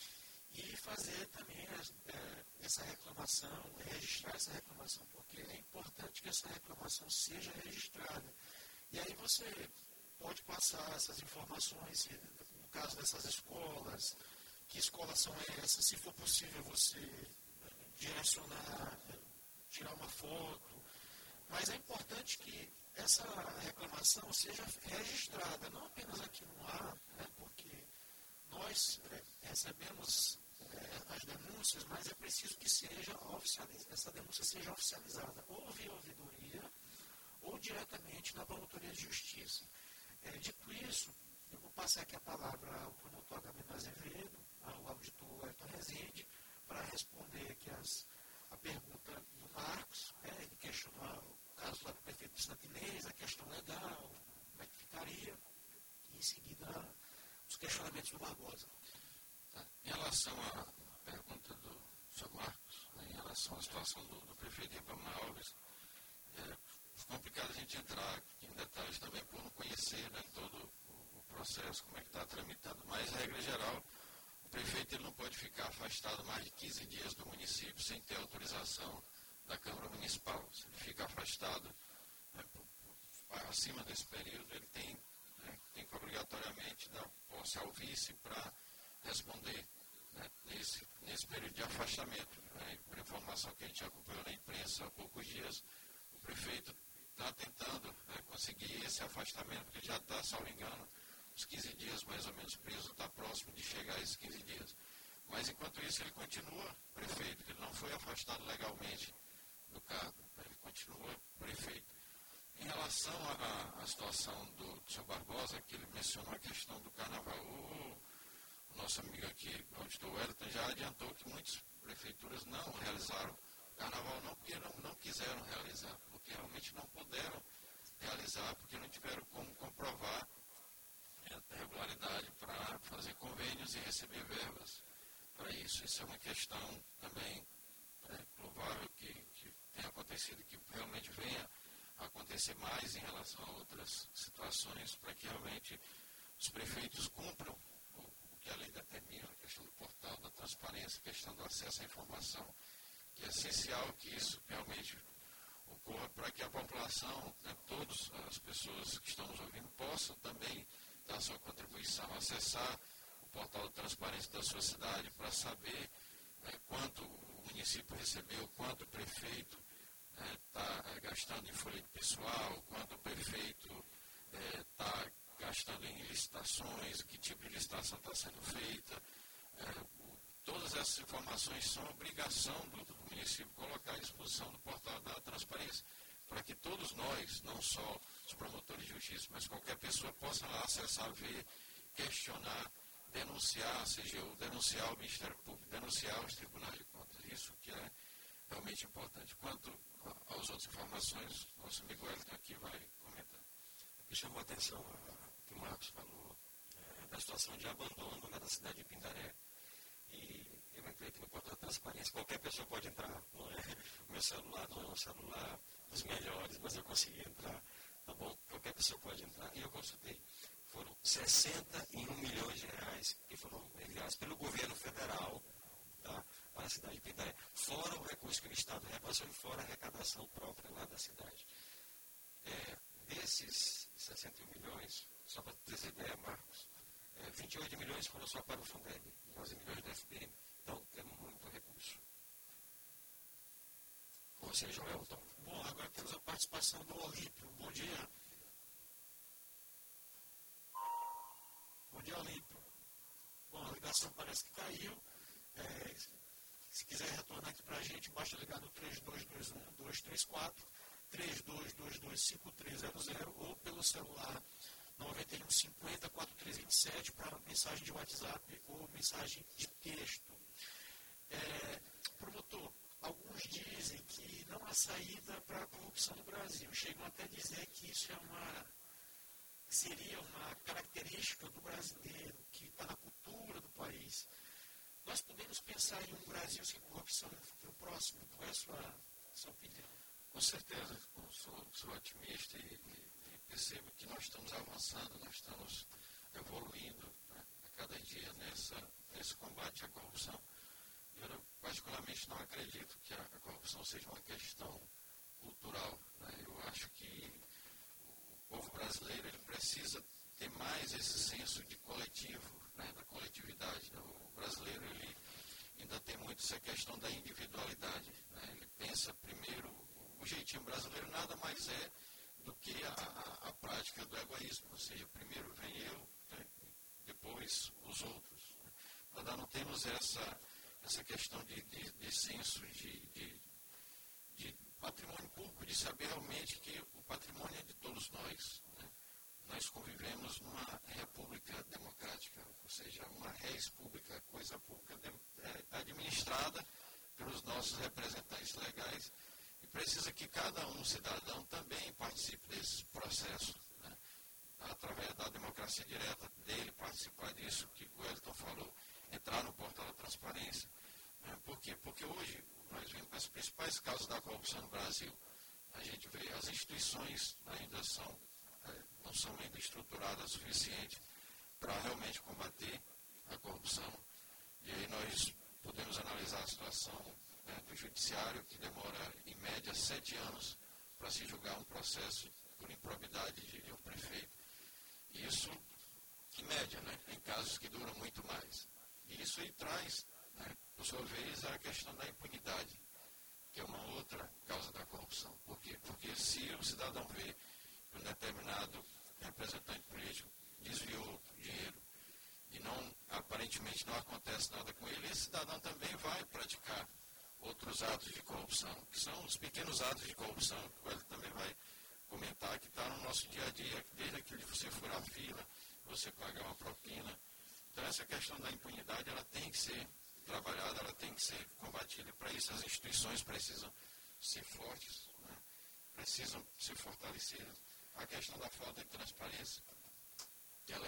e fazer também é, essa reclamação, registrar essa reclamação, porque é importante que essa reclamação seja registrada. E aí você pode passar essas informações, no caso dessas escolas, que escolas são essas, se for possível você direcionar, tirar uma foto. Mas é importante que essa reclamação seja registrada, não apenas aqui no ar, né, porque nós é, recebemos é, as denúncias, mas é preciso que seja oficializada, essa denúncia seja oficializada, ou via ouvidoria, ou diretamente na Promotoria de Justiça. É, dito isso, eu vou passar aqui a palavra ao promotor Agamenon Azevedo, ao auditor Ayrton Rezende, para responder aqui as, a pergunta do Marcos, né, ele questionou o caso lá do prefeito de Santa Inês, a questão legal, como é que ficaria, e em seguida os questionamentos do Barbosa. Tá. Em relação à pergunta do senhor Marcos, né, em relação à situação do, do prefeito Ribamar Alves, é complicado a gente entrar em detalhes também por não conhecer, né, todo o, o processo, como é que está tramitando, mas, regra geral, o prefeito ele não pode ficar afastado mais de quinze dias do município sem ter autorização da Câmara Municipal. Se ele fica afastado, né, acima desse período, ele tem, né, tem que obrigatoriamente dar posse ao vice para responder, né, nesse, nesse período de afastamento. Né, por informação que a gente acompanhou na imprensa há poucos dias, o prefeito está tentando, né, conseguir esse afastamento, que já está, salvo engano, uns quinze dias mais ou menos preso, está próximo de chegar a esses quinze dias. Mas, enquanto isso, ele continua prefeito, ele não foi afastado legalmente do cargo, ele continua prefeito. Em relação à situação do, do senhor Barbosa, que ele mencionou a questão do carnaval, o, o nosso amigo aqui, o auditor Wellington, já adiantou que muitas prefeituras não realizaram carnaval, não porque não, não quiseram realizar, porque realmente não puderam realizar, porque não tiveram como comprovar regularidade para fazer convênios e receber verbas para isso. Isso é uma questão também é, louvável que, que tenha acontecido, que realmente venha a acontecer mais em relação a outras situações, para que realmente os prefeitos cumpram o, o que a lei determina, a questão do portal, da transparência, a questão do acesso à informação, que é essencial que isso realmente ocorra para que a população, né, todas as pessoas que estão nos ouvindo, possam também dar sua contribuição, acessar o portal de transparência da sua cidade para saber né, quanto o município recebeu, quanto o prefeito está né, gastando em folha de pessoal, quanto o prefeito está é, gastando em licitações, que tipo de licitação está sendo feita. É, todas essas informações são obrigação do, do município colocar à disposição do portal da transparência, para que todos nós, não só os promotores de justiça, mas qualquer pessoa possa lá acessar, ver, questionar, denunciar a C G U, denunciar o Ministério Público, denunciar os tribunais de contas. Isso que é realmente importante. Quanto às outras informações, nosso amigo Wellington aqui vai comentar. Me chamou a atenção o que o Marcos falou, é, da situação de abandono né, da cidade de Pindaré. E eu entrei aqui no portal da transparência. Qualquer pessoa pode entrar, não é? O meu celular não é um celular dos melhores, mas eu consegui entrar. Tá bom? Qualquer pessoa pode entrar. E eu consultei. Foram sessenta e um milhões de reais que foram enviados pelo governo federal tá, para a cidade de Pindaré. Fora o recurso que o Estado repassou e fora a arrecadação própria lá da cidade. É, desses sessenta e um milhões, só para ter ideia, Marcos, é, vinte e oito milhões foram só para o Fundeb, onze milhões do F B M. Então, temos muito recurso. Com você, Joelton. Bom, agora temos a participação do Olímpio. Bom dia. Bom dia, Olímpio. Bom, a ligação parece que caiu. É, se quiser retornar aqui para a gente, basta ligar no três dois dois um, dois três quatro, três dois dois dois, cinco três zero zero ou pelo celular nove um cinco zero, quatro três dois sete para mensagem de WhatsApp ou mensagem de texto. É, promotor, alguns dizem que não há saída para a corrupção no Brasil. Chegam até a dizer que isso é uma, seria uma característica do brasileiro, que está na cultura do país. Nós podemos pensar em um Brasil sem corrupção no futuro próximo? Qual é a sua, sua opinião? Com certeza, eu sou, sou otimista e, e, e percebo que nós estamos avançando, nós estamos evoluindo né, a cada dia nessa, nesse combate à corrupção. Eu, particularmente, não acredito que a, a corrupção seja uma questão cultural. Né? Eu acho que o povo brasileiro ele precisa ter mais esse senso de coletivo, né, da coletividade. Né? O brasileiro ele ainda tem muito essa questão da individualidade. Né? Ele pensa primeiro, o jeitinho brasileiro nada mais é do que a, a, a prática do egoísmo. Ou seja, primeiro vem eu, né, depois os outros. Né? Nós não temos essa, essa questão de, de, de senso de, de, de patrimônio público, de saber realmente que o patrimônio é de todos nós. Né? Nós convivemos numa república democrática, ou seja, uma res pública, coisa pública é administrada pelos nossos representantes legais e precisa que cada um cidadão também participe desse processo, né? Através da democracia direta dele, participar disso que o Wellington falou, entrar no portal da transparência. Né? Por quê? Porque hoje nós vemos as principais causas da corrupção no Brasil. A gente vê as instituições ainda são, não são ainda estruturadas o suficiente para realmente combater a corrupção. E aí nós podemos analisar a situação né, do judiciário, que demora em média sete anos para se julgar um processo por improbidade de, de um prefeito. E isso, em média, né, em casos que duram muito mais. E isso aí traz, né, por sua vez, a questão da impunidade, que é uma outra causa da corrupção. Por quê? Porque se o cidadão vê que um determinado representante político desviou dinheiro e não, aparentemente não acontece nada com ele, esse cidadão também vai praticar outros atos de corrupção, que são os pequenos atos de corrupção, que ele também vai comentar, que está no nosso dia a dia, desde aquele de você furar a fila, você pagar uma propina. Então essa questão da impunidade, ela tem que ser trabalhada, ela tem que ser combatida. Para isso as instituições precisam ser fortes, né? Precisam ser fortalecidas. A questão da falta de transparência, ela é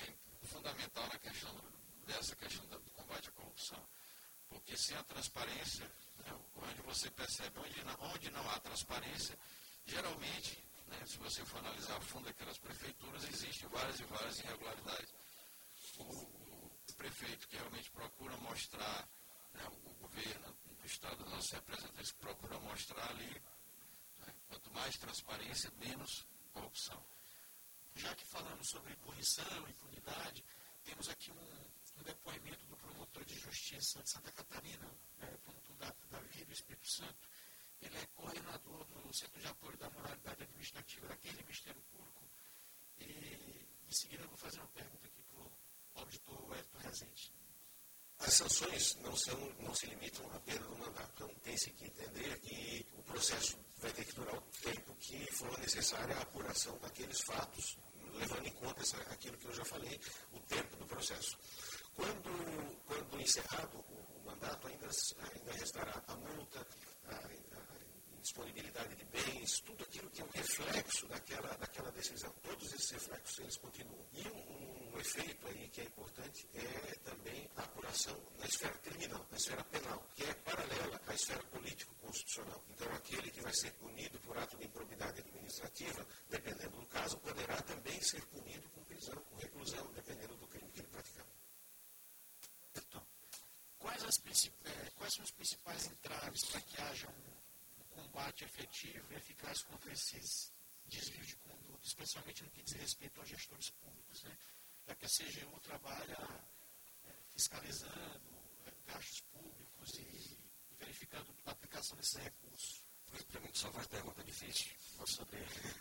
fundamental na questão dessa questão do combate à corrupção, porque sem a transparência, né, onde você percebe, onde não, onde não há transparência, geralmente, né, se você for analisar a fundo aquelas prefeituras, existem várias e várias irregularidades. O, o, o prefeito que realmente procura mostrar, né, o governo do Estado, os nossos representantes que procuram mostrar ali, né, quanto mais transparência, menos corrupção. Já que falamos sobre corrupção, impunidade, temos aqui um, um depoimento do promotor de justiça de Santa Catarina, é, promotor da, da Via do Espírito Santo. Ele é coordenador do Centro de Apoio da Moralidade Administrativa daquele Ministério Público. E em seguida eu vou fazer uma pergunta aqui para o auditor Wellington Rezende. As sanções não, são, não se limitam à perda do mandato. Então, tem-se que entender que o processo vai ter que durar o tempo que for necessária a apuração daqueles fatos, levando em conta essa, aquilo que eu já falei, o tempo do processo. Quando, quando encerrado o, o mandato, ainda, ainda restará a multa, a, a indisponibilidade de bens, tudo aquilo que é um reflexo daquela, daquela decisão. Todos esses reflexos, eles continuam. E um, um efeito aí que é importante é também a apuração na esfera criminal, na esfera penal, que é paralela à esfera político-constitucional. Então, aquele que vai ser punido por ato de improbidade administrativa, dependendo do caso, poderá também ser punido com prisão, com reclusão, dependendo do crime que ele praticar. Então, quais, as principais, quais são os principais entraves para que haja um combate efetivo e eficaz contra esses desvios de conduta, especialmente no que diz respeito aos gestores públicos, né? Já que a C G U trabalha é, fiscalizando é, gastos públicos e, e verificando a aplicação desses recursos. Para mim, só faz pergunta difícil, posso saber.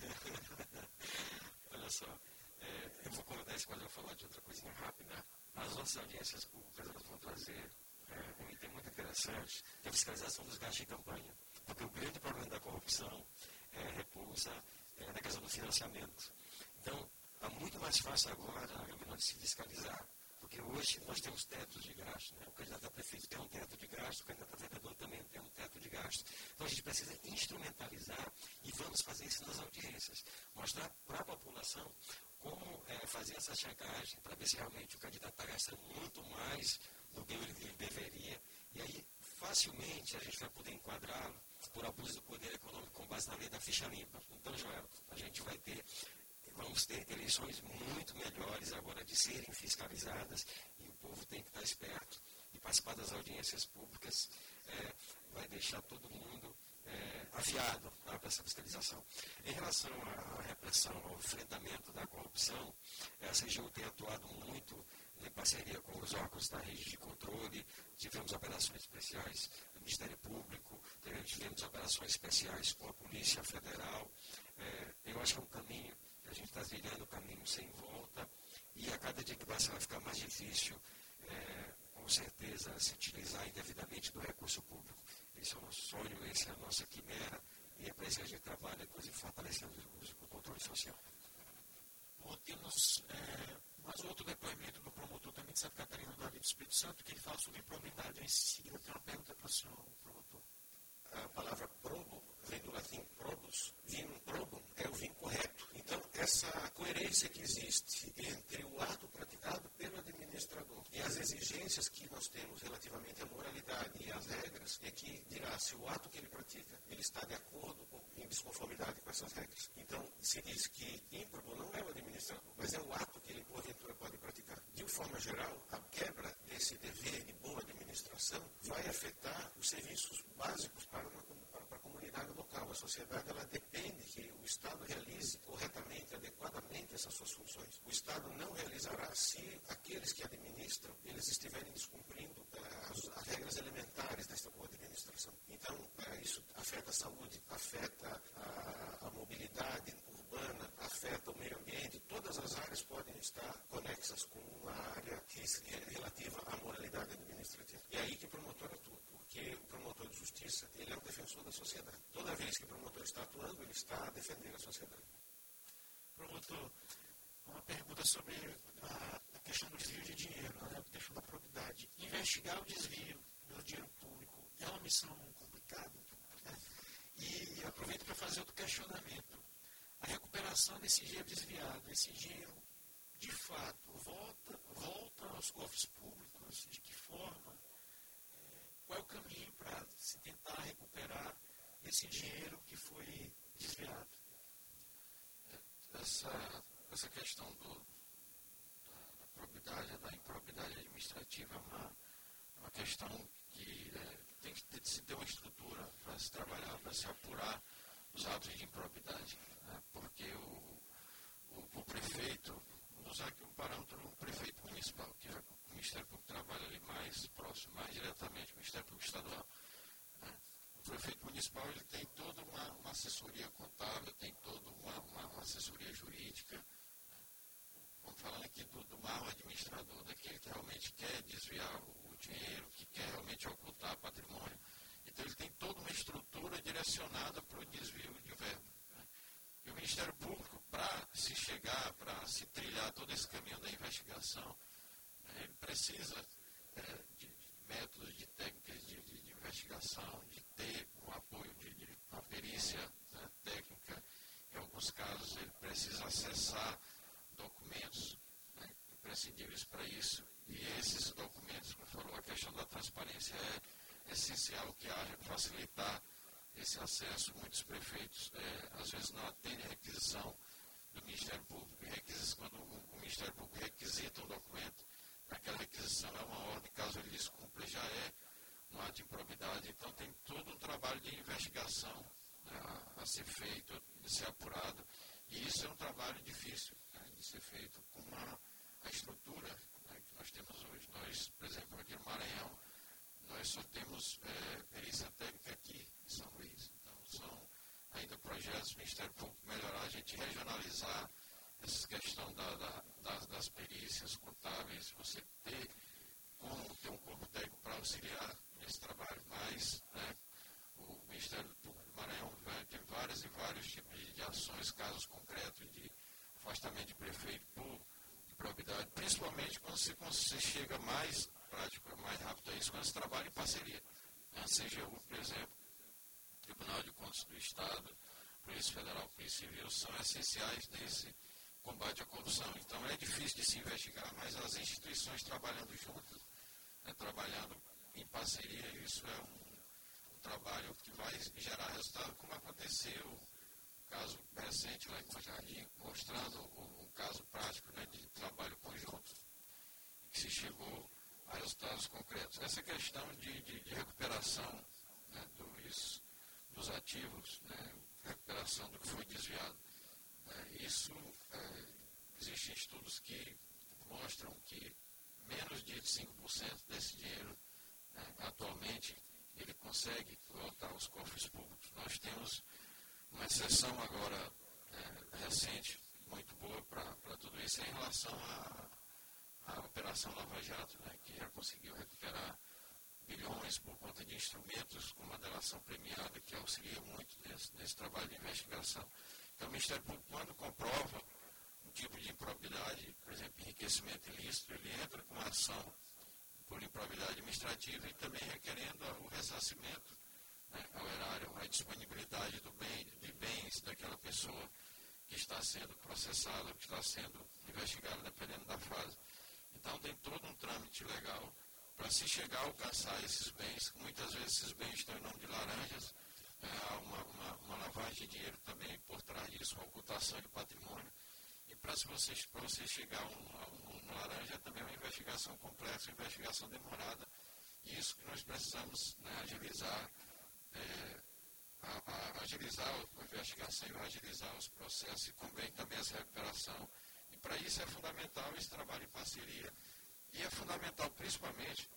Olha só, é, eu vou comentar isso, mas eu vou falar de outra coisinha rápida. As nossas audiências públicas, elas vão trazer é, um item muito interessante, que é a fiscalização dos gastos de campanha. Porque o grande problema da corrupção é, repousa é, na questão do financiamento. Então, está muito mais fácil agora de se fiscalizar, porque hoje nós temos tetos de gasto, né? O candidato a prefeito tem um teto de gasto, o candidato a vereador também tem um teto de gasto. Então, a gente precisa instrumentalizar e vamos fazer isso nas audiências. Mostrar para a população como é, fazer essa checagem para ver se realmente o candidato está gastando muito mais do que ele deveria. E aí, facilmente, a gente vai poder enquadrá-lo por abuso do poder econômico com base na lei da ficha limpa. Então, Joel, a gente vai ter, vamos ter eleições muito melhores agora de serem fiscalizadas e o povo tem que estar esperto e participar das audiências públicas é, vai deixar todo mundo é, afiado para essa fiscalização. Em relação à repressão, ao enfrentamento da corrupção, a C G U tem atuado muito em parceria com os órgãos da rede de controle, tivemos operações especiais do Ministério Público, tivemos operações especiais com a Polícia Federal. É, eu acho que é um caminho, que a gente está trilhando um caminho sem volta, e a cada dia que passa vai ficar mais difícil, é, com certeza, se utilizar indevidamente do recurso público. Esse é o nosso sonho, essa é a nossa quimera, e é para isso que a gente trabalha, inclusive fortalecendo o controle social. Bom, temos é, mais outro depoimento do promotor também de Santa Catarina, do Davi do Espírito Santo, que ele fala sobre improbidade. Em seguida, tem uma pergunta para o senhor, promotor. A palavra probo vem do latim probus. Vinum probum é o vinho correto. Então, essa coerência que existe entre o ato praticado pelo administrador e as exigências que nós temos relativamente à moralidade e às regras, é que dirá se o ato que ele pratica, ele está de acordo com, em desconformidade com essas regras. Então, se diz que ímprobo não é o administrador, mas é o ato que ele, porventura, pode praticar. De forma geral, a quebra desse dever de boa administração vai afetar os serviços básicos para, uma, para a comunidade local. A sociedade, ela depende que o Estado realize corretamente, adequadamente essas suas funções. O Estado não realizará se aqueles que administram, eles estiverem descumprindo uh, as, as regras elementares desta boa administração. Então, uh, isso afeta a saúde, afeta a, a mobilidade urbana, afeta o meio ambiente. Todas as áreas podem estar conexas com uma área que é relativa à moralidade administrativa. E é aí que o promotor atua, porque o promotor de justiça, ele é um defensor da sociedade. Toda vez que o promotor está atuando, ele está a defender a sociedade. Promotor, uma pergunta sobre a, a questão do desvio de dinheiro, né? A questão da probidade. Investigar o desvio do dinheiro público é uma missão complicada, né? E aproveito para fazer outro questionamento. A recuperação desse dinheiro desviado, esse dinheiro de fato, volta, volta aos cofres públicos, de que forma, é, qual é o caminho para se tentar recuperar esse dinheiro que foi desviado? Essa, essa questão do, da, da probidade, da improbidade administrativa é uma, uma questão que é, tem que ter, se ter uma estrutura para se trabalhar, para se apurar os atos de improbidade, né? Porque o, o, o prefeito, vamos usar aqui um parâmetro, o prefeito municipal, que é, o Ministério Público trabalha ali mais próximo, mais diretamente, o Ministério Público Estadual, né? O prefeito municipal ele tem toda uma, uma assessoria contábil, tem toda uma, uma, uma assessoria jurídica. Vamos falando aqui do, do mau administrador, daquele que realmente quer desviar o, o dinheiro, que quer realmente ocultar patrimônio. Então ele tem toda uma estrutura direcionada para o desvio de verba, né? E o Ministério Público, para se chegar, para se trilhar todo esse caminho da investigação, né, ele precisa é, de, de métodos, de técnicas de, de, de investigação, de ter um apoio de, de uma perícia, né, técnica. Em alguns casos ele precisa acessar documentos, né, imprescindíveis para isso. E esses documentos, como falou, a questão da transparência é essencial que haja para facilitar esse acesso. Muitos prefeitos, é, às vezes, não atendem a requisição do Ministério Público. E requisição, quando o, o Ministério Público requisita um documento, aquela requisição é uma ordem, caso ele descumpra, já é um ato de improbidade. Então, tem todo um trabalho de investigação, né, a, a ser feito, de ser apurado. E isso é um trabalho difícil, né, de ser feito com uma, a estrutura, né, que nós temos hoje. Nós, por exemplo, aqui no Maranhão, nós só temos é, perícia técnica aqui em São Luís. Então, são ainda projetos do Ministério Público melhorar, a gente regionalizar essa questão da, da, das, das perícias contábeis, você ter como ter um corpo técnico para auxiliar nesse trabalho. Mas, né, o Ministério Público do Maranhão tem vários e vários tipos de, de ações, casos concretos de afastamento de prefeito por improbidade, principalmente quando você, quando você chega mais prático, mais rápido a isso, quando você trabalha em parceria. A C G U, por exemplo, Tribunal de Contas do Estado, Polícia Federal, Polícia Civil, são essenciais nesse combate à corrupção. Então é difícil de se investigar, mas as instituições trabalhando juntas, né, trabalhando em parceria, isso é um, um trabalho que vai gerar resultado, como aconteceu o caso recente lá em Bom Jardim, mostrando o, o caso prático, né, de trabalho conjunto, que se chegou a resultados concretos. Essa questão de, de, de recuperação, né, dos, dos ativos, né, recuperação do que foi desviado, né, isso, é, existem estudos que mostram que menos de cinco por cento desse dinheiro, né, atualmente, ele consegue voltar aos cofres públicos. Nós temos uma exceção agora, é, recente, muito boa para tudo isso, em relação a a Operação Lava Jato, né, que já conseguiu recuperar bilhões por conta de instrumentos como a delação premiada, que auxilia muito nesse, nesse trabalho de investigação. Então, o Ministério Público, quando comprova um tipo de improbidade, por exemplo, enriquecimento ilícito, ele entra com uma ação por improbidade administrativa e também requerendo o ressarcimento, né, ao erário, a disponibilidade do bem, de bens daquela pessoa que está sendo processada, que está sendo investigada, dependendo da fase. Então, tem todo um trâmite legal para se chegar a alcançar esses bens. Muitas vezes esses bens estão em nome de laranjas, é, há uma, uma, uma lavagem de dinheiro também por trás disso, uma ocultação de patrimônio. E para você, você chegar a um, a um laranja também é uma investigação complexa, uma investigação demorada. E isso que nós precisamos, né, agilizar, é, a, a, agilizar a investigação e agilizar os processos e também, também essa recuperação. E para isso é fundamental esse trabalho em parceria. E é fundamental, principalmente,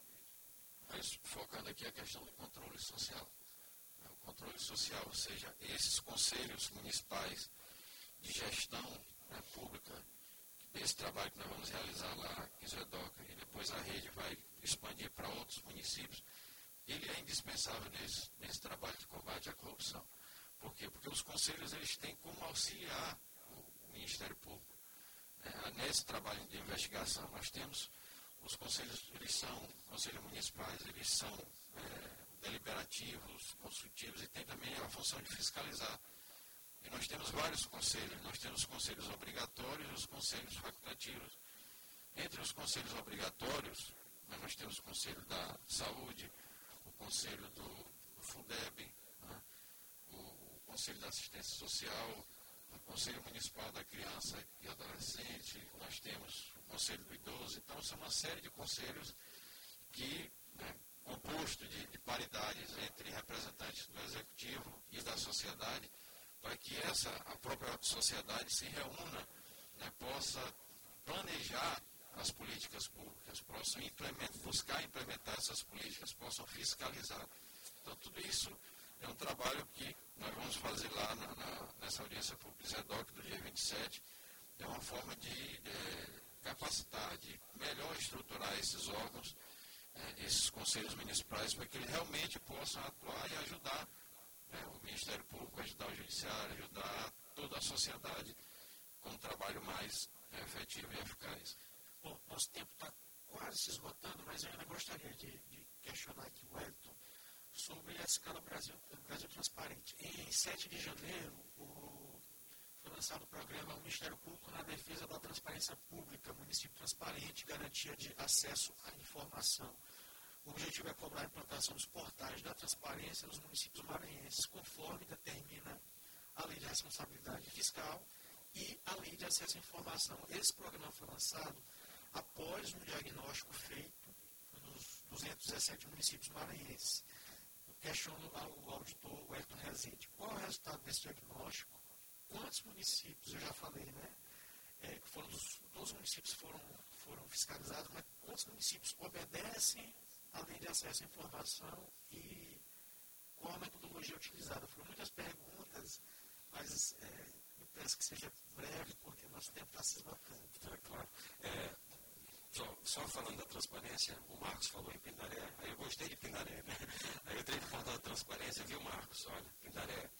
mas focando aqui a questão do controle social. O controle social, ou seja, esses conselhos municipais de gestão, né, pública, esse trabalho que nós vamos realizar lá em Zedoca, e depois a rede vai expandir para outros municípios, ele é indispensável nesse, nesse trabalho de combate à corrupção. Por quê? Porque os conselhos eles têm como auxiliar o Ministério Público. É, nesse trabalho de investigação, nós temos os conselhos, eles são conselhos municipais, eles são é, deliberativos, consultivos e tem também a função de fiscalizar. E nós nós temos vários conselhos. Nós temos conselhos obrigatórios e os conselhos facultativos. Entre os conselhos obrigatórios, nós temos o Conselho da Saúde, o Conselho do Fundeb, né, o, o Conselho da Assistência Social, o Conselho Municipal da Criança e Adolescente, nós temos o Conselho do Idoso. Então, são uma série de conselhos que, né, composto de, de paridades entre representantes do Executivo e da sociedade, para que essa, a própria sociedade se reúna, né, possa planejar as políticas públicas, possam implementar, buscar implementar essas políticas, possam fiscalizar. Então, tudo isso é um trabalho que nós vamos fazer lá na, na, nessa audiência pública ZEDOC do dia vinte e sete. É uma forma de, de capacitar, de melhor estruturar esses órgãos, eh, esses conselhos municipais, para que eles realmente possam atuar e ajudar, né, o Ministério Público, ajudar o Judiciário, ajudar toda a sociedade com um trabalho mais eh, efetivo e eficaz. Bom, nosso tempo está quase se esgotando, mas eu ainda gostaria de, de questionar aqui o Wellington sobre a escala Brasil, Brasil Transparente. Em sete de janeiro, o, foi lançado o programa Ministério Público na Defesa da Transparência Pública, Município Transparente, Garantia de Acesso à Informação. O objetivo é cobrar a implantação dos portais da transparência nos municípios maranhenses, conforme determina a Lei de Responsabilidade Fiscal e a Lei de Acesso à Informação. Esse programa foi lançado após um diagnóstico feito nos duzentos e dezessete municípios maranhenses. Eu questiono ao auditor Wellington Rezende, qual é o resultado desse diagnóstico? Quantos municípios, eu já falei, né? É, foram dos, todos os municípios foram, foram fiscalizados, mas quantos municípios obedecem à Lei de Acesso à Informação e qual a metodologia utilizada? Foram muitas perguntas, mas é, eu peço que seja breve, porque o nosso tempo está se esgotando. É claro. É, só, só falando da transparência, o Marcos falou em Pindaré, aí eu gostei de Pindaré, né? Aí eu entrei no portal da transparência, viu, Marcos? Olha, Pindaré,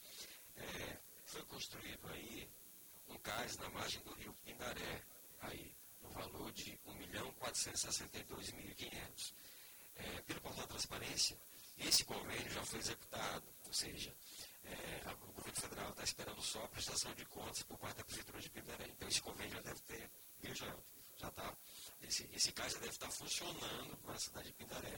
é, foi construído aí um cais na margem do rio Pindaré, aí, no valor de um milhão quatrocentos e sessenta e dois mil e quinhentos. É, pelo portal da transparência, esse convênio já foi executado, ou seja, é, o governo federal está esperando só a prestação de contas por parte da Prefeitura de Pindaré. Então, esse convênio já deve ter, viu, Joel? Já está, esse, esse cais já deve estar funcionando na cidade de Pindaré.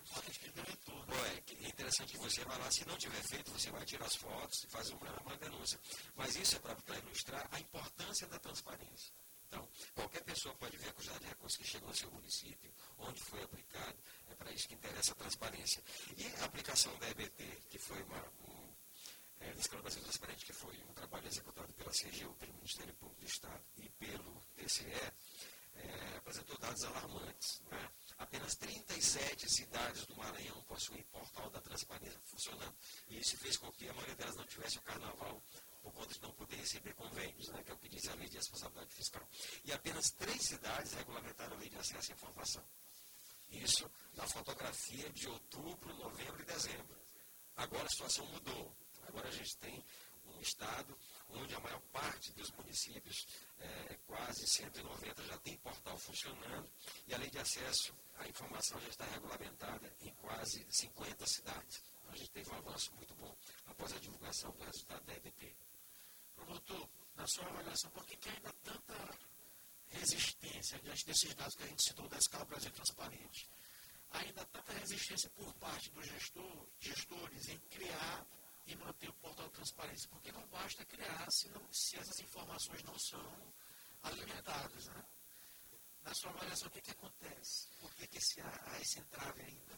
Pô, é, é interessante que você vai lá, se não tiver feito, você vai tirar as fotos e faz uma, uma denúncia. Mas isso é para ilustrar a importância da transparência. Então, qualquer pessoa pode ver a quantidade de recursos que chegou ao seu município, onde foi aplicado, é para isso que interessa a transparência. E a aplicação da E B T, que foi uma, um, é, da Escala Brasil Transparente, que foi um trabalho executado pela C G U, pelo Ministério Público do Estado e pelo T C E, é, apresentou dados alarmantes, né? Apenas trinta e sete cidades do Maranhão possuem portal da transparência funcionando. E isso fez com que a maioria delas não tivesse o carnaval por conta de não poder receber convênios, né, que é o que diz a Lei de Responsabilidade Fiscal. E apenas três cidades regulamentaram a Lei de Acesso à Informação. Isso na fotografia de outubro, novembro e dezembro. Agora a situação mudou. Agora a gente tem um estado onde a maior parte dos municípios, é, quase cento e noventa, já tem portal funcionando e a Lei de Acesso à Informação já está regulamentada em quase cinquenta cidades. Então, a gente teve um avanço muito bom após a divulgação do resultado da E B T. Doutor, na sua avaliação, por que, que ainda tanta resistência diante desses dados que a gente citou da Escala Brasil Transparente? Ainda tanta resistência por parte dos gestor, gestores em criar e manter o portal de transparência, porque não basta criar se, não, se essas informações não são alimentadas, né? Na sua avaliação, o que, que acontece? Por que, que esse, há esse entrave ainda?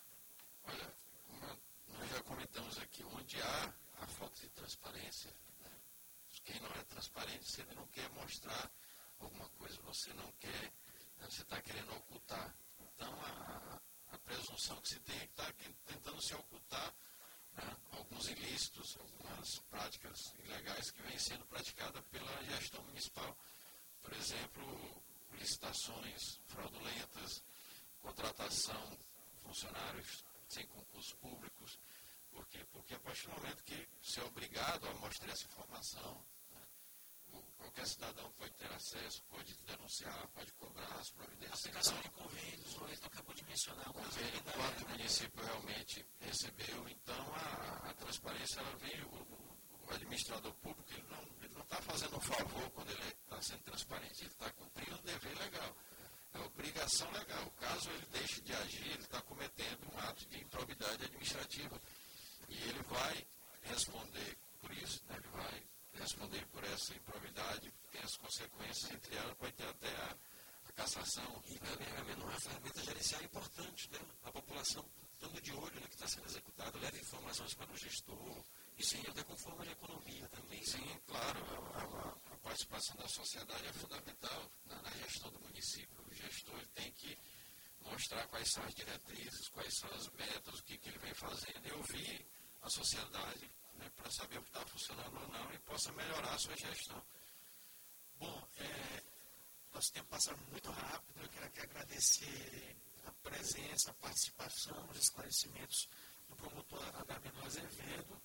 Olha, nós já comentamos aqui, onde há a falta de transparência, né? Quem não é transparente, você não quer mostrar alguma coisa, você não quer, né? Você está querendo ocultar. Então, a, a presunção que se tem é que está tentando se ocultar, né, alguns ilícitos, algumas práticas ilegais que vêm sendo praticadas pela gestão municipal. Por exemplo, licitações fraudulentas, contratação de funcionários sem concursos públicos. Por quê? Porque a partir do momento que você é obrigado a mostrar essa informação, né, qualquer cidadão pode ter acesso, pode denunciar, pode cobrar as providências. A aplicação de convênios, o Wellington acabou de mencionar. O convênio, quanto o município realmente recebeu, então a, a transparência ela veio, o, o o administrador público ele não ele não está fazendo um favor quando ele está sendo transparente, ele está cumprindo um dever legal. É obrigação legal. Caso ele deixe de agir, ele está cometendo um ato de improbidade administrativa. E ele vai responder por isso, né? Ele vai responder por essa improbidade, tem as consequências, entre elas pode ter até a, a cassação. E também é uma ferramenta gerencial importante, né? A população estando de olho no que está sendo executado, leva informações para o gestor, e sim, até com forma de economia também. Sim, claro, a, a, a participação da sociedade é fundamental na, na gestão do município. O gestor ele tem que mostrar quais são as diretrizes, quais são as metas, o que, que ele vem fazendo, e ouvir a sociedade, né, para saber o que está funcionando ou não e possa melhorar a sua gestão. Bom, é, nosso tempo passa muito rápido, eu quero aqui agradecer a presença, a participação, os esclarecimentos do promotor Agamenon Azevedo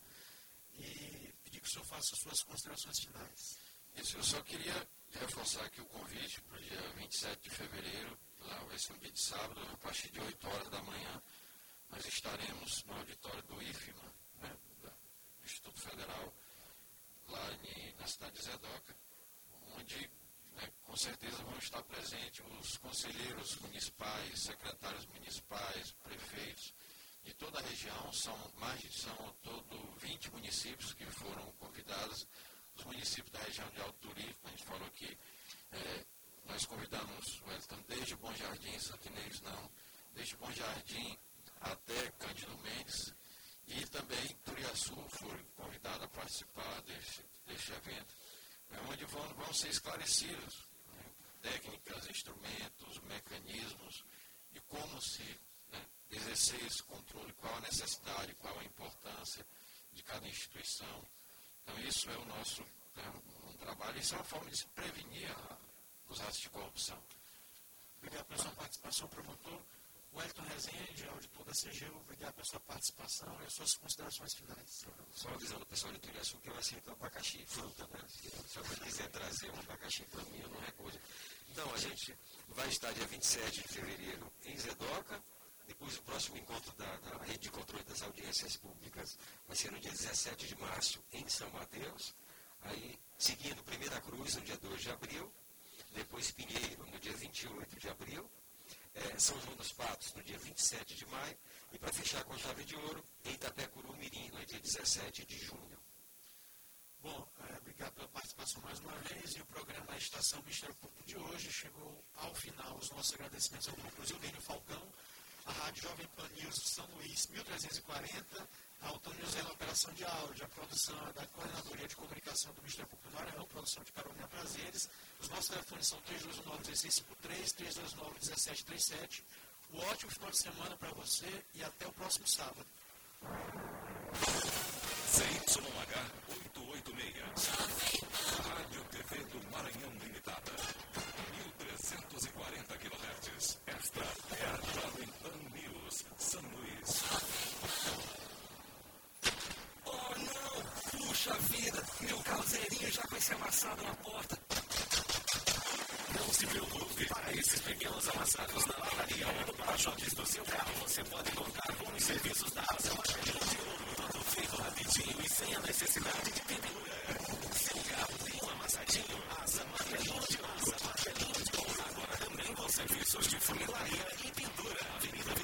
e pedir que o senhor faça as suas considerações finais. Isso, eu só queria reforçar aqui o convite para o dia vinte e sete de fevereiro, lá vai ser um dia de sábado, a partir de oito horas da manhã, nós estaremos no auditório do I F M A, né, do Instituto Federal, lá em, na cidade de Zedoca, onde, né, com certeza vão estar presentes os conselheiros municipais, secretários municipais, prefeitos de toda a região, são mais de são ao todo vinte municípios que foram convidados, os municípios da região de Alto Turístico, a gente falou que é, nós convidamos o Wellington desde Bom Jardim, Santinês não, desde Bom Jardim até Cândido Mendes, e também Turiaçu foram convidados a participar deste, deste evento, é onde vão, vão ser esclarecidos, né, técnicas, instrumentos, mecanismos, e como se, né, exercer esse controle, qual a necessidade, qual a importância de cada instituição. Então isso é o nosso, né, um trabalho, isso é uma forma de se prevenir a, os atos de corrupção. Obrigado pela sua participação, promotor. Wellington Rezende, auditor da C G U, obrigado pela sua participação e as suas considerações finais. Só avisando o pessoal de Turiaçu que eu aceito abacaxi e fruta, né? Se alguém quiser trazer um abacaxi para mim, eu não recuso. Então, a gente vai estar dia vinte e sete de fevereiro em Zedoca. Depois, o próximo encontro da, da Rede de Controle das Audiências Públicas vai ser no dia dezessete de março em São Mateus. Aí, seguindo Primeira Cruz, no dia dois de abril. Depois, Pinheiro, no dia vinte e oito de abril. É, São João dos Patos, no dia vinte e sete de maio. E, para fechar com chave de ouro, em Itapecuru Mirim, no dia dezessete de junho. Bom, é, obrigado pela participação mais uma vez. E o programa Estação Ministério Público de hoje chegou ao final. Os nossos agradecimentos ao Grupo Zildênio Falcão, a Rádio Jovem Pan News São Luís mil trezentos e quarenta, a Antônio José na operação de áudio, a produção da Coordenadoria de Comunicação do Ministério Público do Maranhão, produção de Carolina Prazeres. Os nossos telefones são três dois nove, um seis cinco três, três dois nove, um sete três sete. Um ótimo final de semana para você e até o próximo sábado. C Y H oitocentos e oitenta e seis, Rádio T V do Maranhão Limitada, mil trezentos e quarenta quilohertz. Esta é a Jovem Pan News, São Luís. Oh não! Puxa vida! Meu calzeirinho já vai ser amassado na porta. Não se preocupe, para esses pequenos amassados na lavaria ou no para-choques do seu carro, você pode contar com os serviços da Asa Marcadinho de Ouro. Tudo feito rapidinho e sem a necessidade